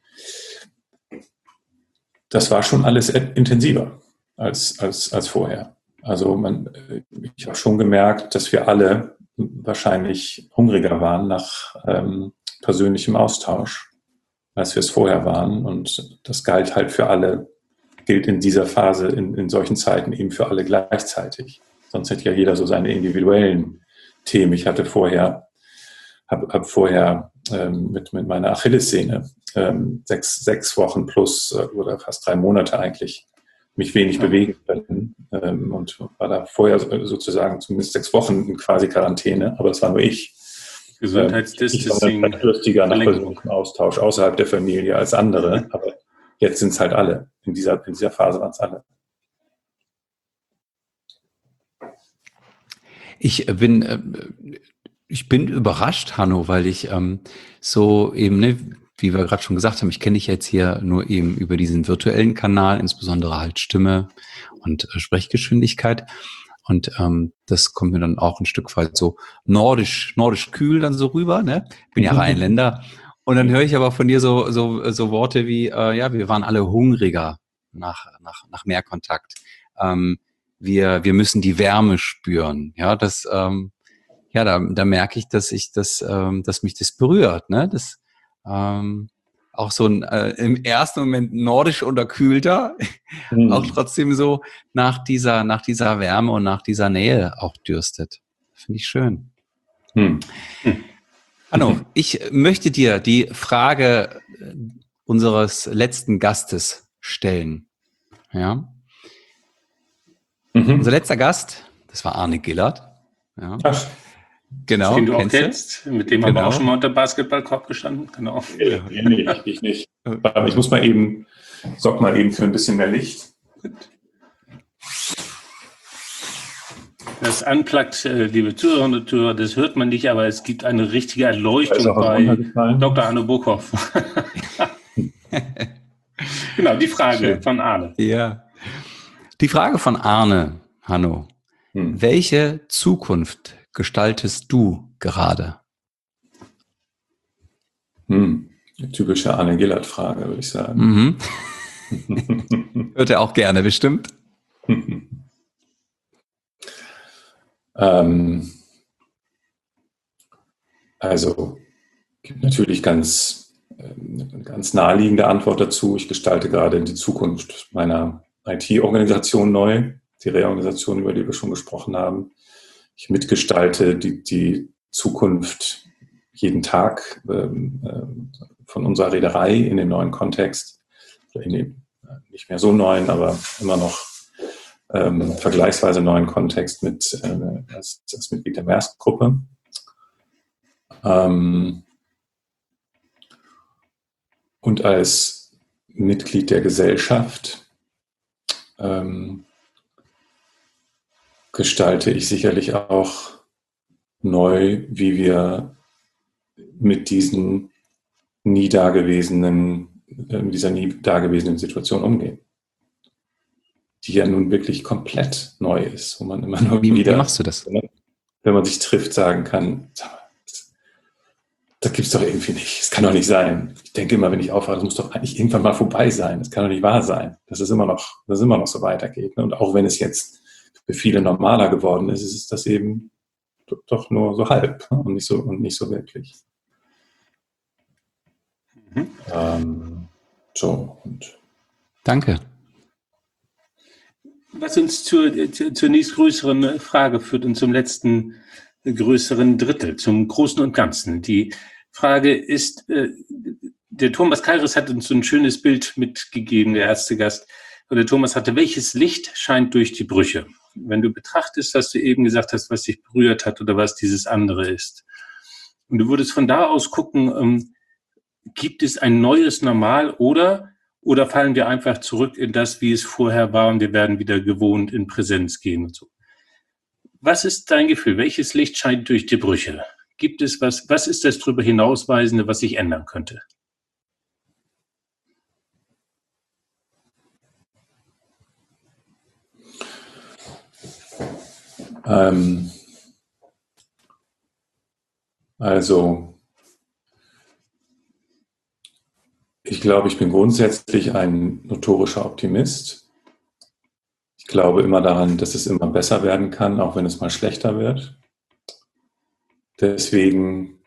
Das war schon alles intensiver als, als, als vorher. Also man, ich habe schon gemerkt, dass wir alle wahrscheinlich hungriger waren nach ähm, persönlichem Austausch, als wir es vorher waren. Und das galt halt für alle, gilt in dieser Phase, in, in solchen Zeiten eben für alle gleichzeitig. Sonst hätte ja jeder so seine individuellen Themen. Ich hatte vorher, habe hab vorher ähm, mit, mit meiner Achillessehne ähm, sechs, sechs Wochen plus äh, oder fast drei Monate eigentlich mich wenig ja. bewegen können ähm, und war da vorher sozusagen zumindest sechs Wochen in quasi Quarantäne, aber das war nur ich. Gesundheitsdistancing. Ich war lustiger nach persönlichem Austausch außerhalb der Familie als andere, aber jetzt sind es halt alle. In dieser, in dieser Phase waren es alle. Ich bin, ich bin überrascht, Hanno, weil ich ähm, so eben, ne, wie wir gerade schon gesagt haben, ich kenne dich jetzt hier nur eben über diesen virtuellen Kanal, insbesondere halt Stimme und äh, Sprechgeschwindigkeit. Und ähm, das kommt mir dann auch ein Stück weit so nordisch, nordisch kühl dann so rüber, ne? Bin ja Rheinländer. Und dann höre ich aber von dir so so so Worte wie, äh, ja, wir waren alle hungriger nach nach nach mehr Kontakt. Ähm, wir wir müssen die Wärme spüren. Ja, das ähm, ja, da da merke ich, dass ich das, ähm, dass mich das berührt, ne? Das ähm, auch so ein äh, im ersten Moment nordisch unterkühlter, mhm. auch trotzdem so nach dieser nach dieser Wärme und nach dieser Nähe auch dürstet. Finde ich schön. Mhm. Hanno, ich möchte dir die Frage unseres letzten Gastes stellen. Ja. Mhm. Unser letzter Gast, das war Arne Gillert. Ja. Ach. Genau. Den du auch kennst, mit dem genau. haben wir auch schon mal unter Basketballkorb gestanden. Genau. Nee, nee, nicht, ich nicht. Ich muss mal eben, sorg mal eben für ein bisschen mehr Licht. Das Unplugged, liebe Zuhörerinnen und Zuhörer, das hört man nicht, aber es gibt eine richtige Erleuchtung bei Doktor Hanno Bokow. Genau, die Frage Schön. Von Arne. Ja. Die Frage von Arne, Hanno. Hm. Welche Zukunft gestaltest du gerade? Hm. Eine typische Arne Gillert-Frage, würde ich sagen. Mhm. Hört er auch gerne, bestimmt. ähm, also, gibt natürlich ganz, eine ganz naheliegende Antwort dazu. Ich gestalte gerade die Zukunft meiner I T-Organisation neu, die Reorganisation, über die wir schon gesprochen haben. Ich mitgestalte die, die Zukunft jeden Tag ähm, äh, von unserer Reederei in dem neuen Kontext. In dem nicht mehr so neuen, aber immer noch ähm, vergleichsweise neuen Kontext mit äh, als, als Mitglied der Maersk-Gruppe. Ähm, und als Mitglied der Gesellschaft ähm, gestalte ich sicherlich auch neu, wie wir mit diesen nie dagewesenen, mit dieser nie dagewesenen Situation umgehen. Die ja nun wirklich komplett neu ist, wo man immer nur wie, wieder, wie machst du das? Wenn man sich trifft, sagen kann, das gibt's doch irgendwie nicht. Es kann doch nicht sein. Ich denke immer, wenn ich aufwache, das muss doch eigentlich irgendwann mal vorbei sein. Das kann doch nicht wahr sein, dass es immer noch, dass es immer noch so weitergeht. Und auch wenn es jetzt für viele normaler geworden ist, ist das eben doch nur so halb und nicht so, und nicht so wirklich. Mhm. Ähm, so, und Danke. Was uns zur, zur nächstgrößeren Frage führt und zum letzten größeren Drittel, zum Großen und Ganzen. Die Frage ist, der Thomas Kairis hat uns so ein schönes Bild mitgegeben, der erste Gast. Oder Thomas hatte, welches Licht scheint durch die Brüche? Wenn du betrachtest, was du eben gesagt hast, was dich berührt hat oder was dieses andere ist. Und du würdest von da aus gucken, ähm, gibt es ein neues Normal oder, oder fallen wir einfach zurück in das, wie es vorher war und wir werden wieder gewohnt in Präsenz gehen und so. Was ist dein Gefühl? Welches Licht scheint durch die Brüche? Gibt es was, was ist das darüber hinausweisende, was sich ändern könnte? Ähm, also, ich glaube, ich bin grundsätzlich ein notorischer Optimist. Ich glaube immer daran, dass es immer besser werden kann, auch wenn es mal schlechter wird. Deswegen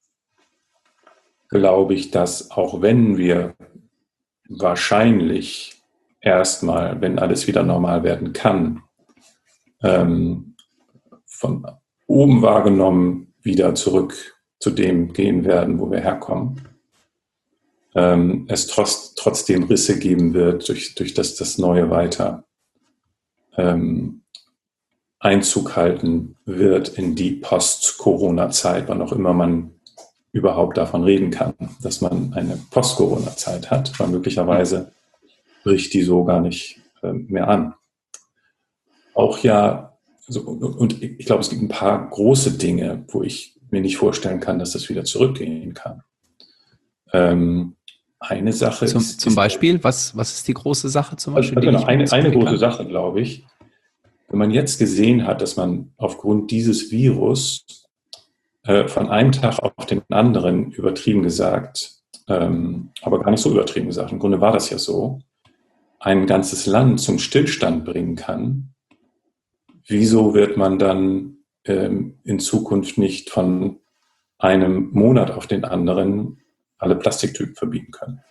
glaube ich, dass auch wenn wir wahrscheinlich erstmal, wenn alles wieder normal werden kann, ähm, von oben wahrgenommen wieder zurück zu dem gehen werden, wo wir herkommen, ähm, es trotz, trotzdem Risse geben wird, durch, durch das das Neue weiter ähm, Einzug halten wird in die Post-Corona-Zeit, wann auch immer man überhaupt davon reden kann, dass man eine Post-Corona-Zeit hat, weil möglicherweise bricht die so gar nicht äh, mehr an. Auch ja, also, und ich glaube, es gibt ein paar große Dinge, wo ich mir nicht vorstellen kann, dass das wieder zurückgehen kann. Ähm, eine Sache zum, ist... Zum ist, Beispiel, was, was ist die große Sache zum Beispiel? Also, genau, eine, eine große kann? Sache, glaube ich, wenn man jetzt gesehen hat, dass man aufgrund dieses Virus äh, von einem Tag auf den anderen, übertrieben gesagt, ähm, aber gar nicht so übertrieben gesagt, im Grunde war das ja so, ein ganzes Land zum Stillstand bringen kann, wieso wird man dann ähm, in Zukunft nicht von einem Monat auf den anderen alle Plastiktüten verbieten können?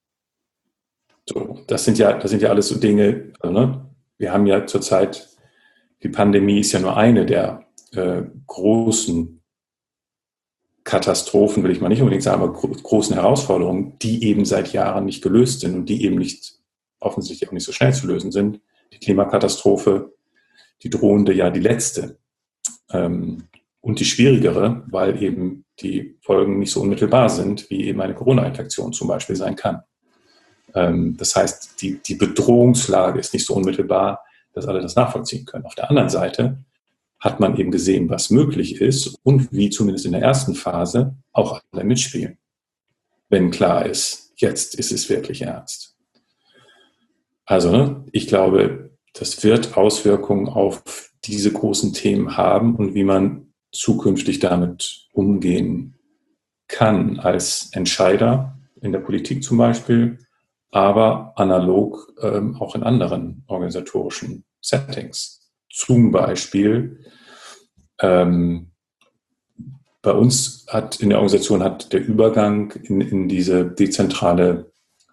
So, das sind ja, das sind ja alles so Dinge, also, ne? Wir haben ja zurzeit, die Pandemie ist ja nur eine der äh, großen Katastrophen, will ich mal nicht unbedingt sagen, aber gro- großen Herausforderungen, die eben seit Jahren nicht gelöst sind und die eben nicht, offensichtlich auch nicht so schnell zu lösen sind. Die Klimakatastrophe, die drohende, ja die letzte ähm, und die schwierigere, weil eben die Folgen nicht so unmittelbar sind, wie eben eine Corona-Infektion zum Beispiel sein kann. Ähm, das heißt, die, die Bedrohungslage ist nicht so unmittelbar, dass alle das nachvollziehen können. Auf der anderen Seite hat man eben gesehen, was möglich ist und wie zumindest in der ersten Phase auch alle mitspielen. Wenn klar ist, jetzt ist es wirklich ernst. Also, ne, ich glaube, das wird Auswirkungen auf diese großen Themen haben und wie man zukünftig damit umgehen kann als Entscheider in der Politik zum Beispiel, aber analog ähm, auch in anderen organisatorischen Settings. Zum Beispiel ähm, bei uns hat in der Organisation hat der Übergang in, in diese dezentrale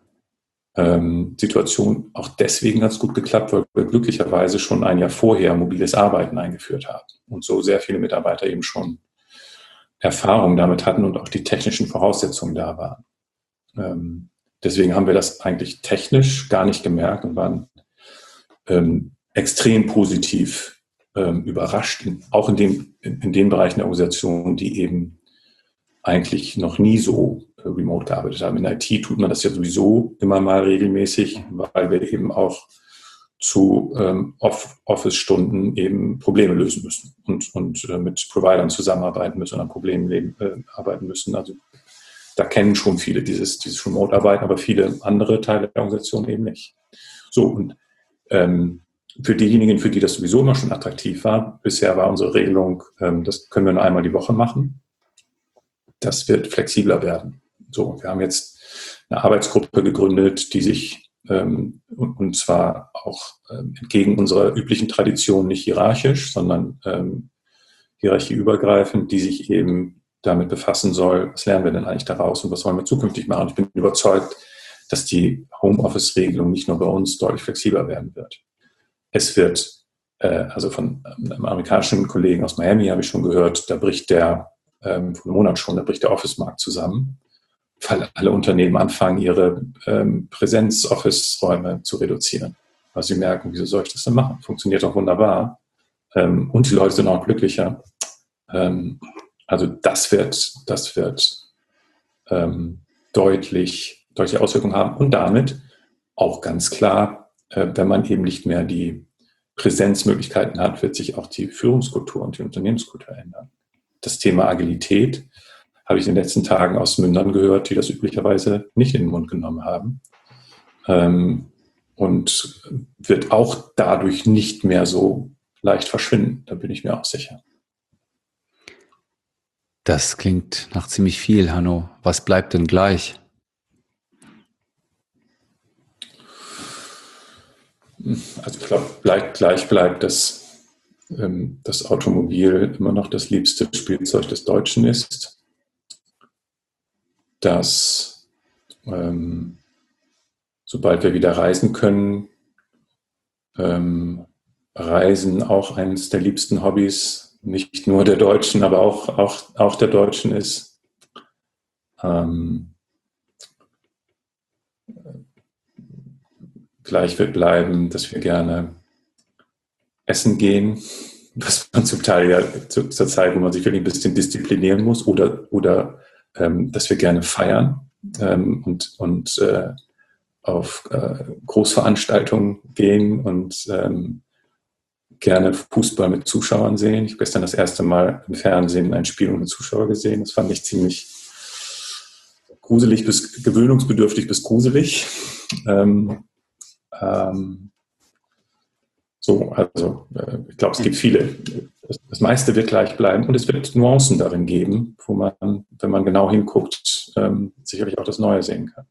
ähm, Situation auch deswegen ganz gut geklappt, weil wir glücklicherweise schon ein Jahr vorher mobiles Arbeiten eingeführt haben und so sehr viele Mitarbeiter eben schon Erfahrung damit hatten und auch die technischen Voraussetzungen da waren. Ähm, deswegen haben wir das eigentlich technisch gar nicht gemerkt und waren ähm, extrem positiv ähm, überrascht, in, auch in, dem, in, in den Bereichen der Organisation, die eben eigentlich noch nie so äh, remote gearbeitet haben. In I T tut man das ja sowieso immer mal regelmäßig, weil wir eben auch zu ähm, Off- Office-Stunden eben Probleme lösen müssen und, und äh, mit Providern zusammenarbeiten müssen und an Problemen leben, äh, arbeiten müssen. Also da kennen schon viele dieses, dieses Remote-Arbeiten, aber viele andere Teile der Organisation eben nicht. So, und ähm, für diejenigen, für die das sowieso immer schon attraktiv war, bisher war unsere Regelung, ähm, das können wir nur einmal die Woche machen. Das wird flexibler werden. So, wir haben jetzt eine Arbeitsgruppe gegründet, die sich, ähm, und, und zwar auch ähm, entgegen unserer üblichen Tradition nicht hierarchisch, sondern ähm, hierarchieübergreifend, die sich eben damit befassen soll, was lernen wir denn eigentlich daraus und was wollen wir zukünftig machen. Ich bin überzeugt, dass die Homeoffice-Regelung nicht nur bei uns deutlich flexibler werden wird. Es wird, äh, also von einem amerikanischen Kollegen aus Miami habe ich schon gehört, da bricht der, ähm, vor einem Monat schon, da bricht der Office-Markt zusammen, weil alle Unternehmen anfangen, ihre ähm, Präsenz-Office-Räume zu reduzieren. Weil sie merken, wieso soll ich das denn machen? Funktioniert doch wunderbar. Ähm, und die Leute sind auch glücklicher. Ähm, also das wird, das wird ähm, deutlich, deutliche Auswirkungen haben. Und damit auch ganz klar, äh, wenn man eben nicht mehr die Präsenzmöglichkeiten hat, wird sich auch die Führungskultur und die Unternehmenskultur ändern. Das Thema Agilität habe ich in den letzten Tagen aus Mündern gehört, die das üblicherweise nicht in den Mund genommen haben. Ähm, und wird auch dadurch nicht mehr so leicht verschwinden. Da bin ich mir auch sicher. Das klingt nach ziemlich viel, Hanno. Was bleibt denn gleich? Also ich glaube, gleich, gleich bleibt, dass ähm, das Automobil immer noch das liebste Spielzeug des Deutschen ist. Dass ähm, sobald wir wieder reisen können, ähm, Reisen auch eines der liebsten Hobbys, nicht nur der Deutschen, aber auch, auch, auch der Deutschen ist. Ähm, gleich wird bleiben, dass wir gerne essen gehen, was man zum Teil ja zu, zur Zeit, wo man sich wirklich ein bisschen disziplinieren muss, oder, oder ähm, dass wir gerne feiern ähm, und, und äh, auf äh, Großveranstaltungen gehen und ähm, gerne Fußball mit Zuschauern sehen. Ich habe gestern das erste Mal im Fernsehen ein Spiel ohne Zuschauer gesehen. Das fand ich ziemlich gruselig bis gewöhnungsbedürftig bis gruselig. Ähm, ähm, so, also äh, ich glaube, es gibt viele. Das, das meiste wird gleich bleiben und es wird Nuancen darin geben, wo man, wenn man genau hinguckt, ähm, sicherlich auch das Neue sehen kann.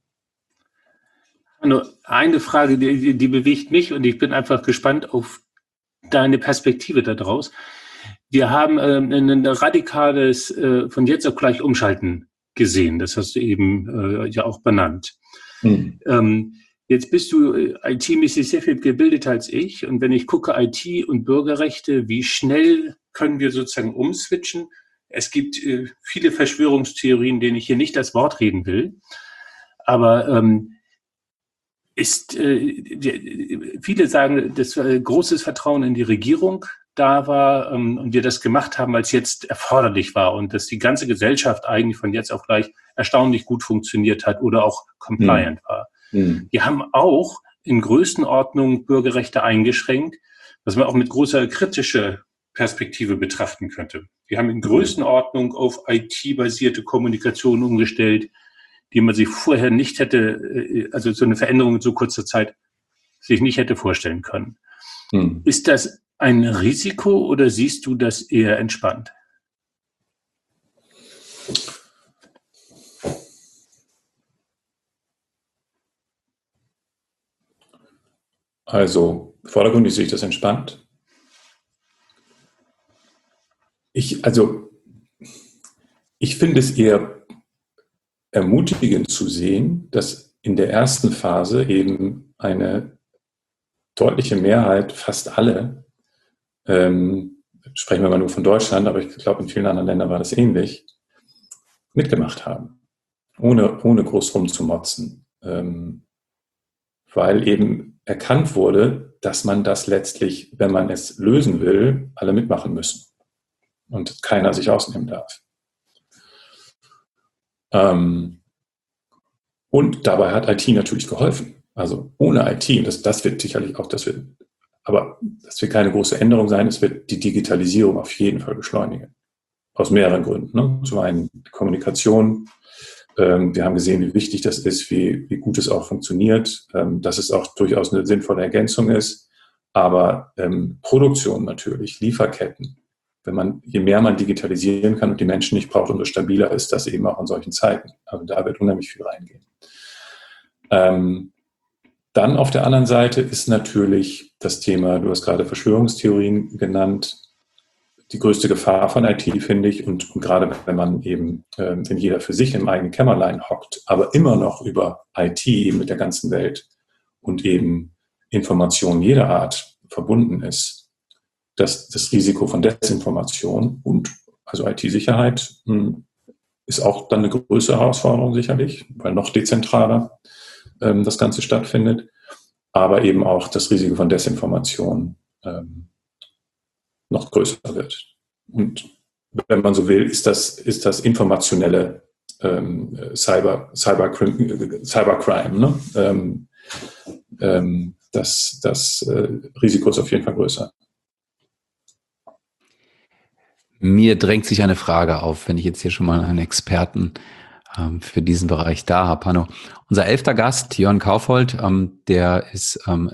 Eine Frage, die, die bewegt mich und ich bin einfach gespannt auf deine Perspektive daraus. Wir haben ähm, ein radikales äh, von jetzt auf gleich Umschalten gesehen. Das hast du eben äh, ja auch benannt. Hm. Ähm, jetzt bist du I T-mäßig sehr viel gebildeter als ich. Und wenn ich gucke, I T und Bürgerrechte, wie schnell können wir sozusagen umswitchen? Es gibt äh, viele Verschwörungstheorien, denen ich hier nicht das Wort reden will. Aber ähm, ist, äh, die, viele sagen, dass äh, großes Vertrauen in die Regierung da war ähm, und wir das gemacht haben, weil es jetzt erforderlich war und dass die ganze Gesellschaft eigentlich von jetzt auf gleich erstaunlich gut funktioniert hat oder auch compliant mhm. war. Mhm. Wir haben auch in Größenordnung Bürgerrechte eingeschränkt, was man auch mit großer kritischer Perspektive betrachten könnte. Wir haben in Größenordnung auf I T-basierte Kommunikation umgestellt, die man sich vorher nicht hätte, also so eine Veränderung in so kurzer Zeit sich nicht hätte vorstellen können. Hm. Ist das ein Risiko oder siehst du das eher entspannt? Also vordergründig sehe ich das entspannt. Ich, also, ich finde es eher ermutigend zu sehen, dass in der ersten Phase eben eine deutliche Mehrheit, fast alle, ähm, sprechen wir mal nur von Deutschland, aber ich glaube, in vielen anderen Ländern war das ähnlich, mitgemacht haben, ohne, ohne groß rumzumotzen, ähm, weil eben erkannt wurde, dass man das letztlich, wenn man es lösen will, alle mitmachen müssen und keiner sich ausnehmen darf. Ähm, und dabei hat I T natürlich geholfen. Also ohne I T, das, das wird sicherlich auch, das wird, aber das wird keine große Änderung sein, es wird die Digitalisierung auf jeden Fall beschleunigen. Aus mehreren Gründen. Ne? Zum einen die Kommunikation. Ähm, wir haben gesehen, wie wichtig das ist, wie, wie gut es auch funktioniert, ähm, dass es auch durchaus eine sinnvolle Ergänzung ist. Aber ähm, Produktion natürlich, Lieferketten. Wenn man, je mehr man digitalisieren kann und die Menschen nicht braucht, umso stabiler ist das eben auch in solchen Zeiten. Also da wird unheimlich viel reingehen. Ähm, dann auf der anderen Seite ist natürlich das Thema, du hast gerade Verschwörungstheorien genannt, die größte Gefahr von I T, finde ich. Und, und gerade wenn man eben, äh, wenn jeder für sich im eigenen Kämmerlein hockt, aber immer noch über I T eben mit der ganzen Welt und eben Informationen jeder Art verbunden ist, dass das Risiko von Desinformation und also I T-Sicherheit mh, ist auch dann eine größere Herausforderung sicherlich, weil noch dezentraler ähm, das Ganze stattfindet, aber eben auch das Risiko von Desinformation ähm, noch größer wird. Und wenn man so will, ist das, ist das informationelle ähm, Cyber, Cybercrime, Cybercrime ne? ähm, ähm, das, das äh, Risiko ist auf jeden Fall größer. Mir drängt sich eine Frage auf, wenn ich jetzt hier schon mal einen Experten ähm, für diesen Bereich da habe. Hanno, unser elfter Gast, Jörn Kaufhold, ähm, der ist ähm,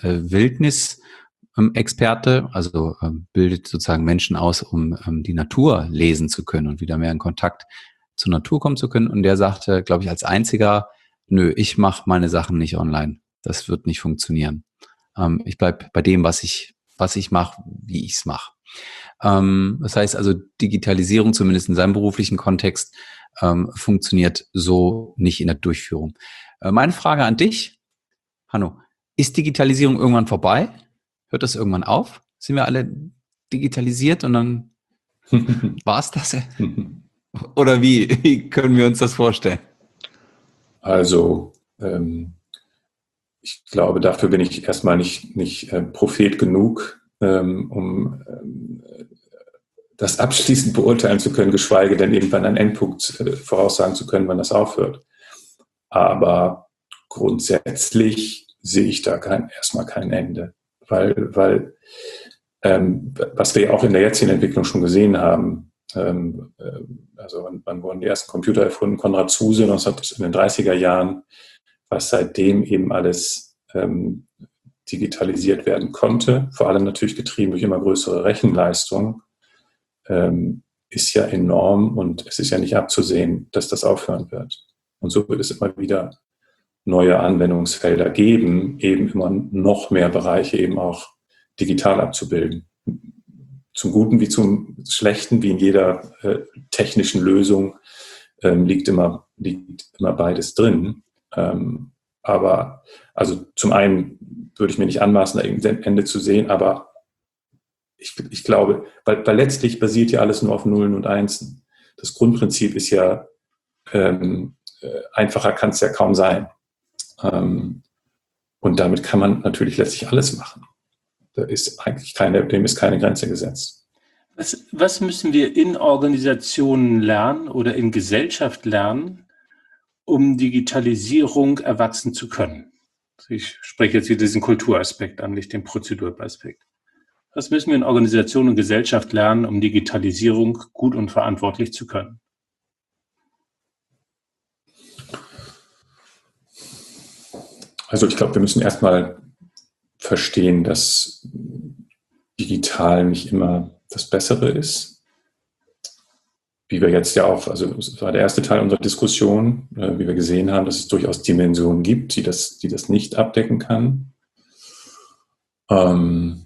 Wildnis-Experte, also ähm, bildet sozusagen Menschen aus, um ähm, die Natur lesen zu können und wieder mehr in Kontakt zur Natur kommen zu können. Und der sagte, glaube ich, als einziger, nö, ich mache meine Sachen nicht online. Das wird nicht funktionieren. Ähm, ich bleib bei dem, was ich, was ich mache, wie ich es mache. Ähm, das heißt also, Digitalisierung, zumindest in seinem beruflichen Kontext, ähm, funktioniert so nicht in der Durchführung. Äh, meine Frage an dich, Hanno, ist Digitalisierung irgendwann vorbei? Hört das irgendwann auf? Sind wir alle digitalisiert und dann war es das? Oder wie, wie können wir uns das vorstellen? Also, ähm, ich glaube, dafür bin ich erstmal nicht, nicht äh, Prophet genug, ähm, um ähm, das abschließend beurteilen zu können, geschweige denn irgendwann einen Endpunkt äh, voraussagen zu können, wann das aufhört. Aber grundsätzlich sehe ich da kein, erstmal kein Ende, weil, weil ähm, was wir auch in der jetzigen Entwicklung schon gesehen haben, ähm, äh, also wann, wann wurden die ersten Computer erfunden? Konrad Zuse in den dreißiger Jahren, was seitdem eben alles ähm, digitalisiert werden konnte, vor allem natürlich getrieben durch immer größere Rechenleistung, ähm, ist ja enorm und es ist ja nicht abzusehen, dass das aufhören wird. Und so wird es immer wieder neue Anwendungsfelder geben, eben immer noch mehr Bereiche eben auch digital abzubilden. Zum Guten wie zum Schlechten, wie in jeder äh, technischen Lösung, ähm, liegt immer, liegt immer beides drin. Ähm, aber also zum einen würde ich mir nicht anmaßen, da irgendein Ende zu sehen, aber ich, ich glaube, weil, weil letztlich basiert ja alles nur auf Nullen und Einsen. Das Grundprinzip ist ja, ähm, einfacher kann es ja kaum sein. Ähm, und damit kann man natürlich letztlich alles machen. Da ist eigentlich keine, dem ist keine Grenze gesetzt. Was, was müssen wir in Organisationen lernen oder in Gesellschaft lernen, um Digitalisierung erwachsen zu können? Ich spreche jetzt hier diesen Kulturaspekt an, nicht den Prozeduraspekt. Was müssen wir in Organisation und Gesellschaft lernen, um Digitalisierung gut und verantwortlich zu können? Also ich glaube, wir müssen erstmal verstehen, dass digital nicht immer das Bessere ist. Wie wir jetzt ja auch, also das war der erste Teil unserer Diskussion, wie wir gesehen haben, dass es durchaus Dimensionen gibt, die das, die das nicht abdecken kann. Ähm,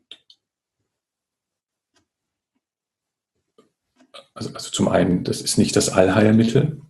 Also, also zum einen, das ist nicht das Allheilmittel.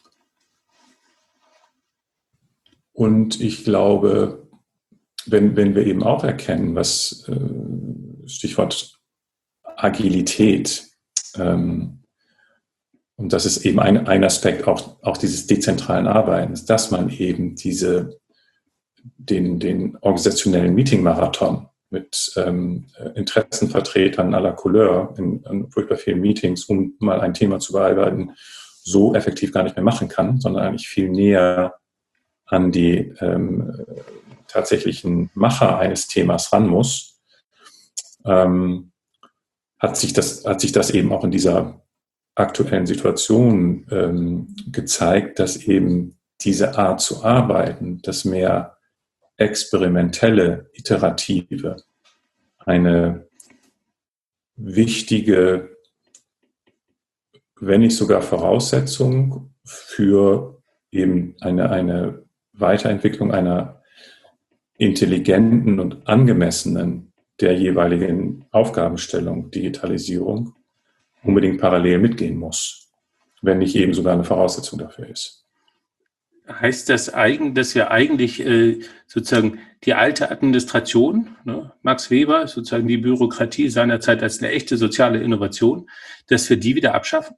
Und ich glaube, wenn, wenn wir eben auch erkennen, was äh, Stichwort Agilität, ähm, und das ist eben ein, ein Aspekt auch, auch dieses dezentralen Arbeitens, dass man eben diese, den, den organisationellen Meeting-Marathon mit ähm, Interessenvertretern à la Couleur in, in furchtbar vielen Meetings, um mal ein Thema zu bearbeiten, so effektiv gar nicht mehr machen kann, sondern eigentlich viel näher an die ähm, tatsächlichen Macher eines Themas ran muss, ähm, hat sich das, hat sich das eben auch in dieser aktuellen Situation ähm, gezeigt, dass eben diese Art zu arbeiten, das mehr experimentelle, iterative, eine wichtige, wenn nicht sogar Voraussetzung für eben eine, eine Weiterentwicklung einer intelligenten und angemessenen der jeweiligen Aufgabenstellung, Digitalisierung, unbedingt parallel mitgehen muss, wenn nicht eben sogar eine Voraussetzung dafür ist. Heißt das eigen, dass wir eigentlich äh, sozusagen die alte Administration, ne, Max Weber, sozusagen die Bürokratie seinerzeit als eine echte soziale Innovation, dass wir die wieder abschaffen?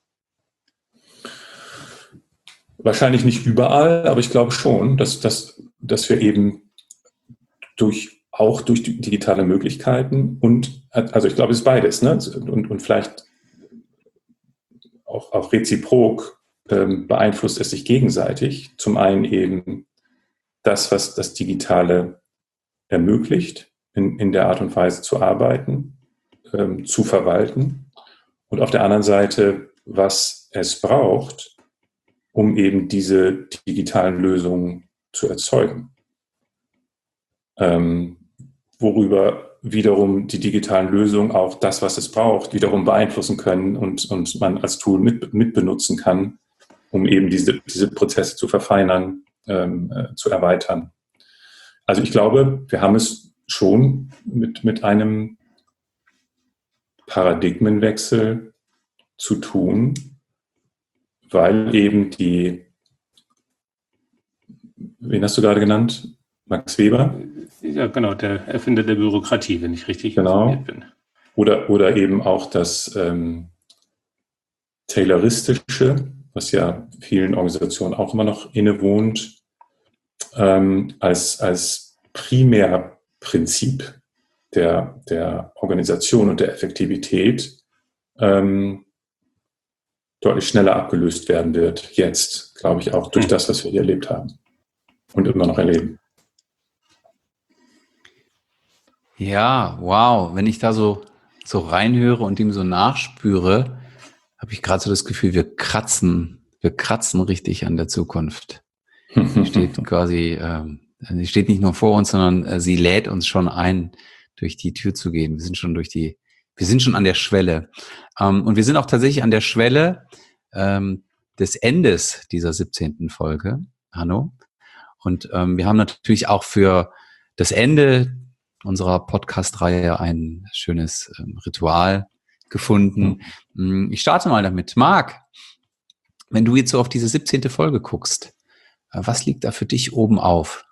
Wahrscheinlich nicht überall, aber ich glaube schon, dass, dass, dass wir eben durch, auch durch die digitale Möglichkeiten und, also ich glaube, es ist beides, ne? und, und vielleicht auch, auch reziprok ähm, beeinflusst es sich gegenseitig. Zum einen eben das, was das Digitale ermöglicht, in, in der Art und Weise zu arbeiten, ähm, zu verwalten, und auf der anderen Seite, was es braucht, um eben diese digitalen Lösungen zu erzeugen. Ähm, worüber wiederum die digitalen Lösungen auch das, was es braucht, wiederum beeinflussen können und, und man als Tool mit, mit benutzen kann, um eben diese, diese Prozesse zu verfeinern, ähm, äh, zu erweitern. Also ich glaube, wir haben es schon mit, mit einem Paradigmenwechsel zu tun, weil eben die, wen hast du gerade genannt? Max Weber? Ja, genau, der Erfinder der Bürokratie, wenn ich richtig Genau. informiert bin. Oder, oder eben auch das ähm, Tayloristische, was ja vielen Organisationen auch immer noch innewohnt, ähm, als, als Primärprinzip der, der Organisation und der Effektivität ähm, deutlich schneller abgelöst werden wird, jetzt, glaube ich, auch durch das, was wir hier erlebt haben und immer noch erleben. Ja, wow. Wenn ich da so, so reinhöre und ihm so nachspüre, habe ich gerade so das Gefühl, wir kratzen, wir kratzen richtig an der Zukunft. Sie steht quasi, ähm, sie steht nicht nur vor uns, sondern äh, sie lädt uns schon ein, durch die Tür zu gehen. Wir sind schon durch die, wir sind schon an der Schwelle. Ähm, und wir sind auch tatsächlich an der Schwelle ähm, des Endes dieser siebzehnten Folge, Hanno. Und ähm, wir haben natürlich auch für das Ende unserer Podcast-Reihe ein schönes ähm, Ritual gefunden. Mhm. Ich starte mal damit. Marc, wenn du jetzt so auf diese siebzehnte Folge guckst, äh, was liegt da für dich oben auf?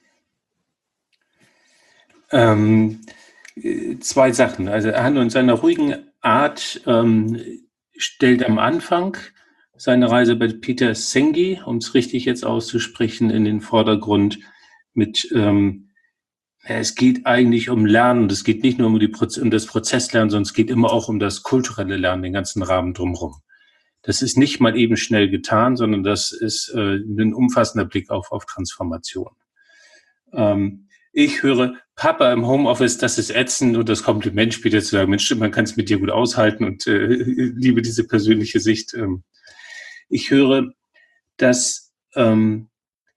Ähm, zwei Sachen. Also Hanno in seiner ruhigen Art ähm, stellt am Anfang seine Reise bei Peter Senge, um es richtig jetzt auszusprechen, in den Vordergrund mit ähm, es geht eigentlich um Lernen. Es geht nicht nur um, die Proze- um das Prozesslernen, sondern es geht immer auch um das kulturelle Lernen, den ganzen Rahmen drumherum. Das ist nicht mal eben schnell getan, sondern das ist äh, ein umfassender Blick auf, auf Transformation. Ähm, ich höre, Papa im Homeoffice, das ist ätzend, und das Kompliment später zu sagen, Mensch, man kann es mit dir gut aushalten, und äh, liebe diese persönliche Sicht. Ähm, ich höre, dass ähm,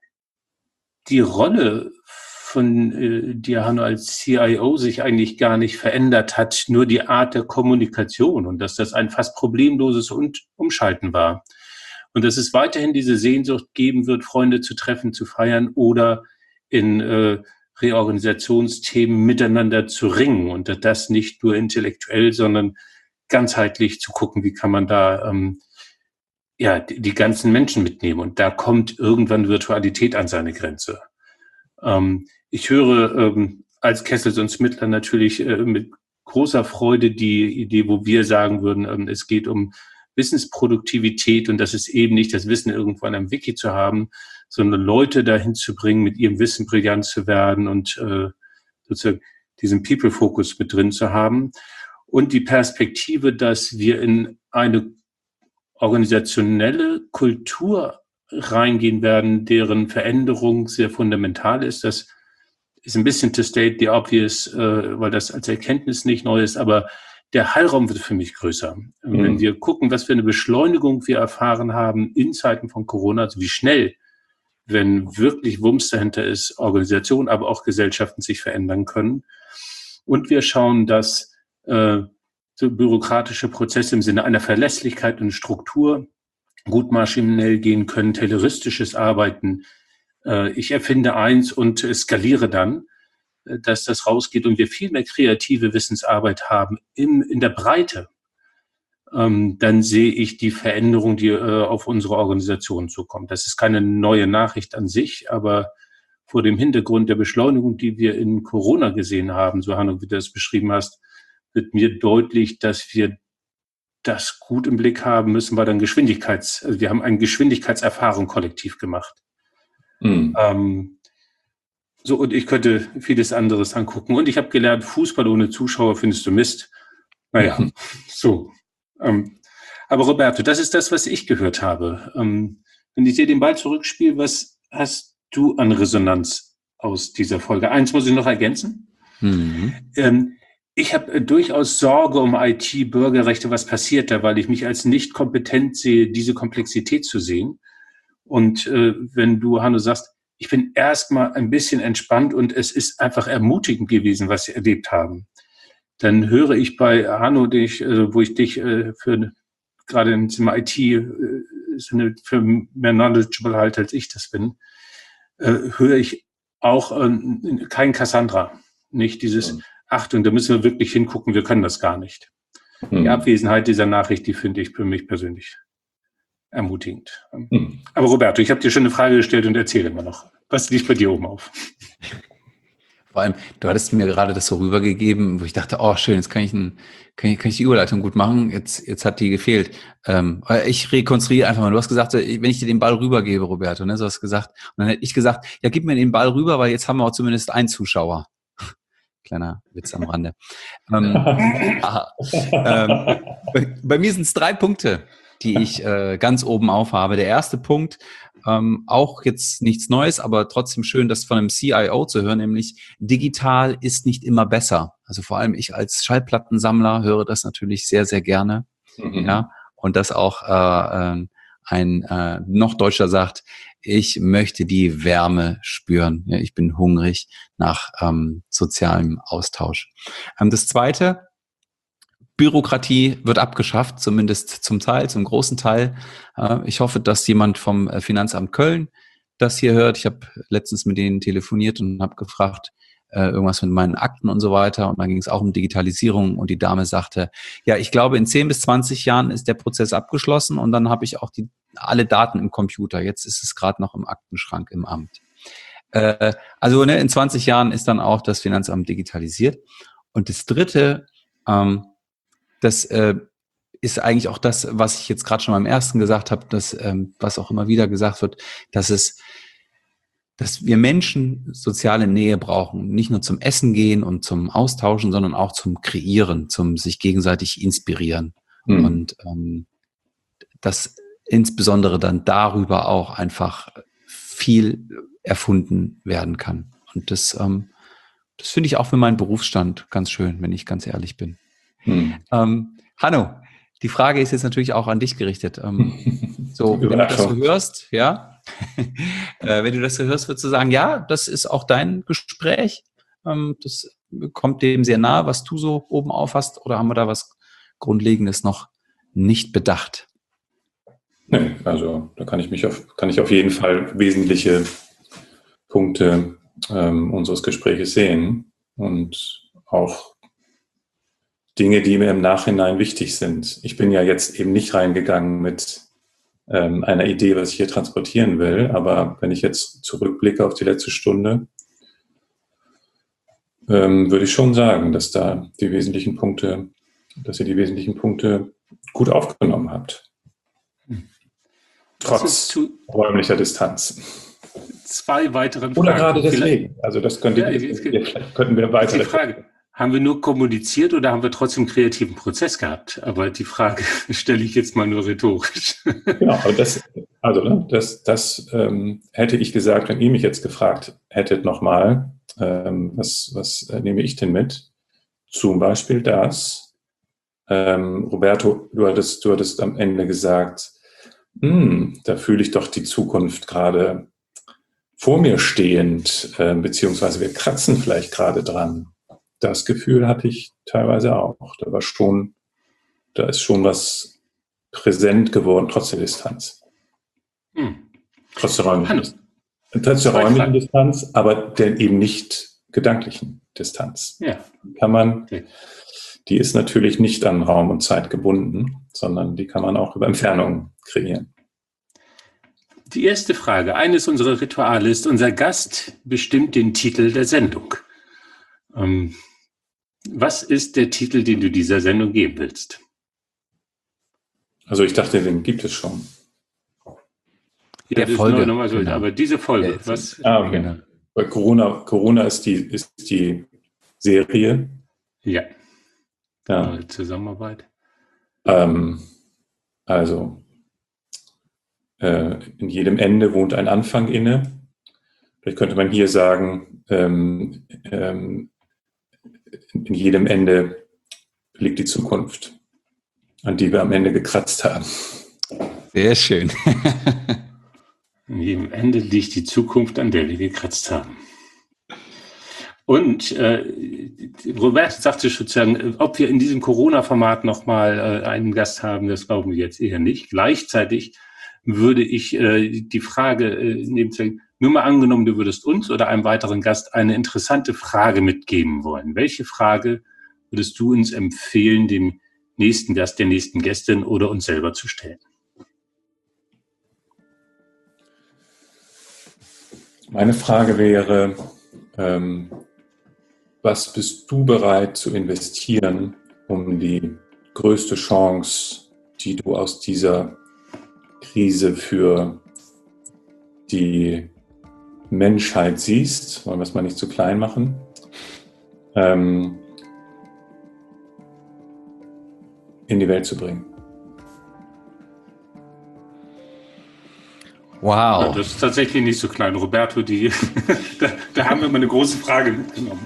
die Rolle von äh, dir, Hanno, als C I O sich eigentlich gar nicht verändert hat, nur die Art der Kommunikation, und dass das ein fast problemloses und Umschalten war. Und dass es weiterhin diese Sehnsucht geben wird, Freunde zu treffen, zu feiern oder in äh, Reorganisationsthemen miteinander zu ringen, und dass das nicht nur intellektuell, sondern ganzheitlich zu gucken, wie kann man da ähm, ja die, die ganzen Menschen mitnehmen. Und da kommt irgendwann Virtualität an seine Grenze. Ähm, ich höre ähm, als Kessels und Smittler natürlich äh, mit großer Freude die Idee, wo wir sagen würden, ähm, es geht um Wissensproduktivität, und das ist eben nicht das Wissen irgendwo an einem Wiki zu haben, sondern Leute dahin zu bringen, mit ihrem Wissen brillant zu werden und äh, sozusagen diesen People-Focus mit drin zu haben. Und die Perspektive, dass wir in eine organisationelle Kultur reingehen werden, deren Veränderung sehr fundamental ist. Das ist ein bisschen to state the obvious, äh, weil das als Erkenntnis nicht neu ist, aber der Heilraum wird für mich größer. Mhm. Wenn wir gucken, was für eine Beschleunigung wir erfahren haben in Zeiten von Corona, also wie schnell, wenn wirklich Wumms dahinter ist, Organisationen, aber auch Gesellschaften sich verändern können. Und wir schauen, dass äh, so bürokratische Prozesse im Sinne einer Verlässlichkeit und Struktur gut maschinell gehen können, tayloristisches Arbeiten. Äh, ich erfinde eins und skaliere dann, äh, dass das rausgeht und wir viel mehr kreative Wissensarbeit haben im, in der Breite. ähm, dann sehe ich die Veränderung, die äh, auf unsere Organisation zukommt. Das ist keine neue Nachricht an sich, aber vor dem Hintergrund der Beschleunigung, die wir in Corona gesehen haben, so Hanno, wie du das beschrieben hast, wird mir deutlich, dass wir das gut im Blick haben müssen, weil dann Geschwindigkeits, also wir haben eine Geschwindigkeitserfahrung kollektiv gemacht. Mhm. Ähm, so, und ich könnte vieles anderes angucken. Und ich habe gelernt, Fußball ohne Zuschauer findest du Mist. Naja, mhm. so. Ähm, aber Roberto, das ist das, was ich gehört habe. Ähm, wenn ich dir den Ball zurückspiele, was hast du an Resonanz aus dieser Folge? Eins muss ich noch ergänzen. Mhm. Ähm, Ich habe durchaus Sorge um I T, Bürgerrechte, was passiert da, weil ich mich als nicht kompetent sehe, diese Komplexität zu sehen. Und äh, wenn du, Hanno, sagst, ich bin erstmal ein bisschen entspannt und es ist einfach ermutigend gewesen, was sie erlebt haben, dann höre ich bei Hanno, dich, äh, wo ich dich äh, für gerade im Thema I T äh, für mehr knowledgeable halte, als ich das bin, äh, höre ich auch äh, kein Cassandra, nicht dieses... Mhm. Achtung, da müssen wir wirklich hingucken, wir können das gar nicht. Hm. Die Abwesenheit dieser Nachricht, die finde ich für mich persönlich ermutigend. Hm. Aber Roberto, ich habe dir schon eine Frage gestellt und erzähle immer noch. Was liegt bei dir oben auf? Vor allem, du hattest mir gerade das so rübergegeben, wo ich dachte, oh schön, jetzt kann ich, ein, kann ich, kann ich die Überleitung gut machen, jetzt, jetzt hat die gefehlt. Ähm, ich rekonstruiere einfach mal, du hast gesagt, wenn ich dir den Ball rübergebe, Roberto, ne, so hast du gesagt, und dann hätte ich gesagt, ja, gib mir den Ball rüber, weil jetzt haben wir auch zumindest einen Zuschauer. Kleiner Witz am Rande. ähm, aha. ähm, bei, bei mir sind es drei Punkte, die ich äh, ganz oben auf habe. Der erste Punkt, ähm, auch jetzt nichts Neues, aber trotzdem schön, das von einem C I O zu hören, nämlich digital ist nicht immer besser. Also vor allem ich als Schallplattensammler höre das natürlich sehr, sehr gerne. Mhm. Ja, und das auch äh, äh, ein äh, noch Deutscher sagt, ich möchte die Wärme spüren. Ja, ich bin hungrig nach ähm, sozialem Austausch. Ähm, das Zweite, Bürokratie wird abgeschafft, zumindest zum Teil, zum großen Teil. Äh, ich hoffe, dass jemand vom Finanzamt Köln das hier hört. Ich habe letztens mit denen telefoniert und habe gefragt, äh, irgendwas mit meinen Akten und so weiter. Und dann ging es auch um Digitalisierung und die Dame sagte, ja, ich glaube, in zehn bis zwanzig Jahren ist der Prozess abgeschlossen und dann habe ich auch die alle Daten im Computer. Jetzt ist es gerade noch im Aktenschrank im Amt. Äh, also ne, in zwanzig Jahren ist dann auch das Finanzamt digitalisiert. Und das Dritte, ähm, das äh, ist eigentlich auch das, was ich jetzt gerade schon beim ersten gesagt habe, dass, ähm, was auch immer wieder gesagt wird, dass es dass wir Menschen soziale Nähe brauchen, nicht nur zum Essen gehen und zum Austauschen, sondern auch zum Kreieren, zum sich gegenseitig inspirieren. Mhm. Und ähm, das insbesondere dann darüber auch einfach viel erfunden werden kann. Und das, ähm, das finde ich auch für meinen Berufsstand ganz schön, wenn ich ganz ehrlich bin. Hm. Ähm, Hanno, die Frage ist jetzt natürlich auch an dich gerichtet. Ähm, so, wenn du das so hörst, ja, äh, wenn du das so hörst, würdest du sagen, ja, das ist auch dein Gespräch. Ähm, das kommt dem sehr nahe, was du so oben auf hast, oder haben wir da was Grundlegendes noch nicht bedacht? Nee, also da kann ich mich auf, kann ich auf jeden Fall wesentliche Punkte ähm, unseres Gespräches sehen und auch Dinge, die mir im Nachhinein wichtig sind. Ich bin ja jetzt eben nicht reingegangen mit ähm, einer Idee, was ich hier transportieren will, aber wenn ich jetzt zurückblicke auf die letzte Stunde, ähm, würde ich schon sagen, dass da die wesentlichen Punkte, dass ihr die wesentlichen Punkte gut aufgenommen habt. Trotz räumlicher Distanz. Zwei weiteren Fragen. Oder gerade deswegen. Also das könnte, ja, ich, vielleicht könnten wir weiter. Die Frage, haben wir nur kommuniziert oder haben wir trotzdem einen kreativen Prozess gehabt? Aber die Frage stelle ich jetzt mal nur rhetorisch. Genau, aber das, also ne, das, das ähm, hätte ich gesagt, wenn ihr mich jetzt gefragt hättet nochmal, ähm, was, was äh, nehme ich denn mit? Zum Beispiel das, ähm, Roberto, du hattest, du hattest am Ende gesagt, Hm, da fühle ich doch die Zukunft gerade vor mir stehend, äh, beziehungsweise wir kratzen vielleicht gerade dran. Das Gefühl hatte ich teilweise auch. Da war schon, da ist schon was präsent geworden, trotz der Distanz. Hm. Trotz der räumlichen Distanz. Trotz der räumlichen Distanz, aber der eben nicht gedanklichen Distanz. Ja. Kann man, okay. die ist natürlich nicht an Raum und Zeit gebunden, sondern die kann man auch über Entfernung kreieren. Die erste Frage eines unserer Rituale ist, unser Gast bestimmt den Titel der Sendung. Ähm, was ist der Titel, den du dieser Sendung geben willst? Also ich dachte, den gibt es schon. Ja, der Folge. Noch mal so, genau. Aber diese Folge, ja, was? Ah, okay. Genau. Weil Corona, Corona ist die, ist die Serie. Ja. Ja. Zusammenarbeit. Ähm, also äh, in jedem Ende wohnt ein Anfang inne. Vielleicht könnte man hier sagen, ähm, ähm, in jedem Ende liegt die Zukunft, an die wir am Ende gekratzt haben. Sehr schön. In jedem Ende liegt die Zukunft, an der wir gekratzt haben. Und äh, Robert sagte sozusagen, ob wir in diesem Corona-Format nochmal äh, einen Gast haben, das glauben wir jetzt eher nicht. Gleichzeitig würde ich äh, die Frage äh, nehmen, nur mal angenommen, du würdest uns oder einem weiteren Gast eine interessante Frage mitgeben wollen. Welche Frage würdest du uns empfehlen, dem nächsten Gast, der nächsten Gästin oder uns selber zu stellen? Meine Frage wäre, ähm, was bist du bereit zu investieren, um die größte Chance, die du aus dieser Krise für die Menschheit siehst, wollen wir es mal nicht zu klein machen, ähm, in die Welt zu bringen? Wow. Ja, das ist tatsächlich nicht so klein. Roberto, die, da, da haben wir mal eine große Frage mitgenommen.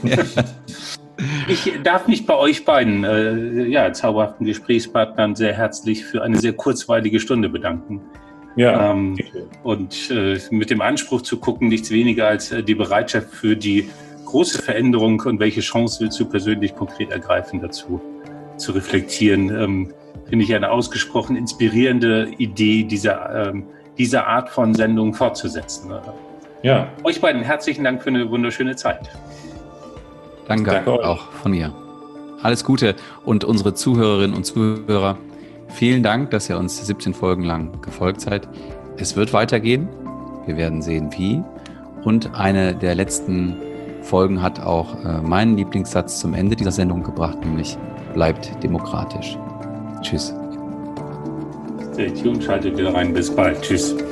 Ich darf mich bei euch beiden, äh, ja, zauberhaften Gesprächspartnern, sehr herzlich für eine sehr kurzweilige Stunde bedanken. Ja. Ähm, und äh, mit dem Anspruch zu gucken, nichts weniger als äh, die Bereitschaft für die große Veränderung und welche Chance willst du persönlich konkret ergreifen, dazu zu reflektieren, ähm, finde ich eine ausgesprochen inspirierende Idee, dieser ähm, diese Art von Sendung fortzusetzen. Ja. Euch beiden herzlichen Dank für eine wunderschöne Zeit. Danke, Danke auch von mir. Alles Gute und unsere Zuhörerinnen und Zuhörer, vielen Dank, dass ihr uns siebzehn Folgen lang gefolgt seid. Es wird weitergehen. Wir werden sehen, wie. Und eine der letzten Folgen hat auch äh, meinen Lieblingssatz zum Ende dieser Sendung gebracht, nämlich bleibt demokratisch. Tschüss. Stay tuned, schaltet wieder rein. Bis bald. Tschüss.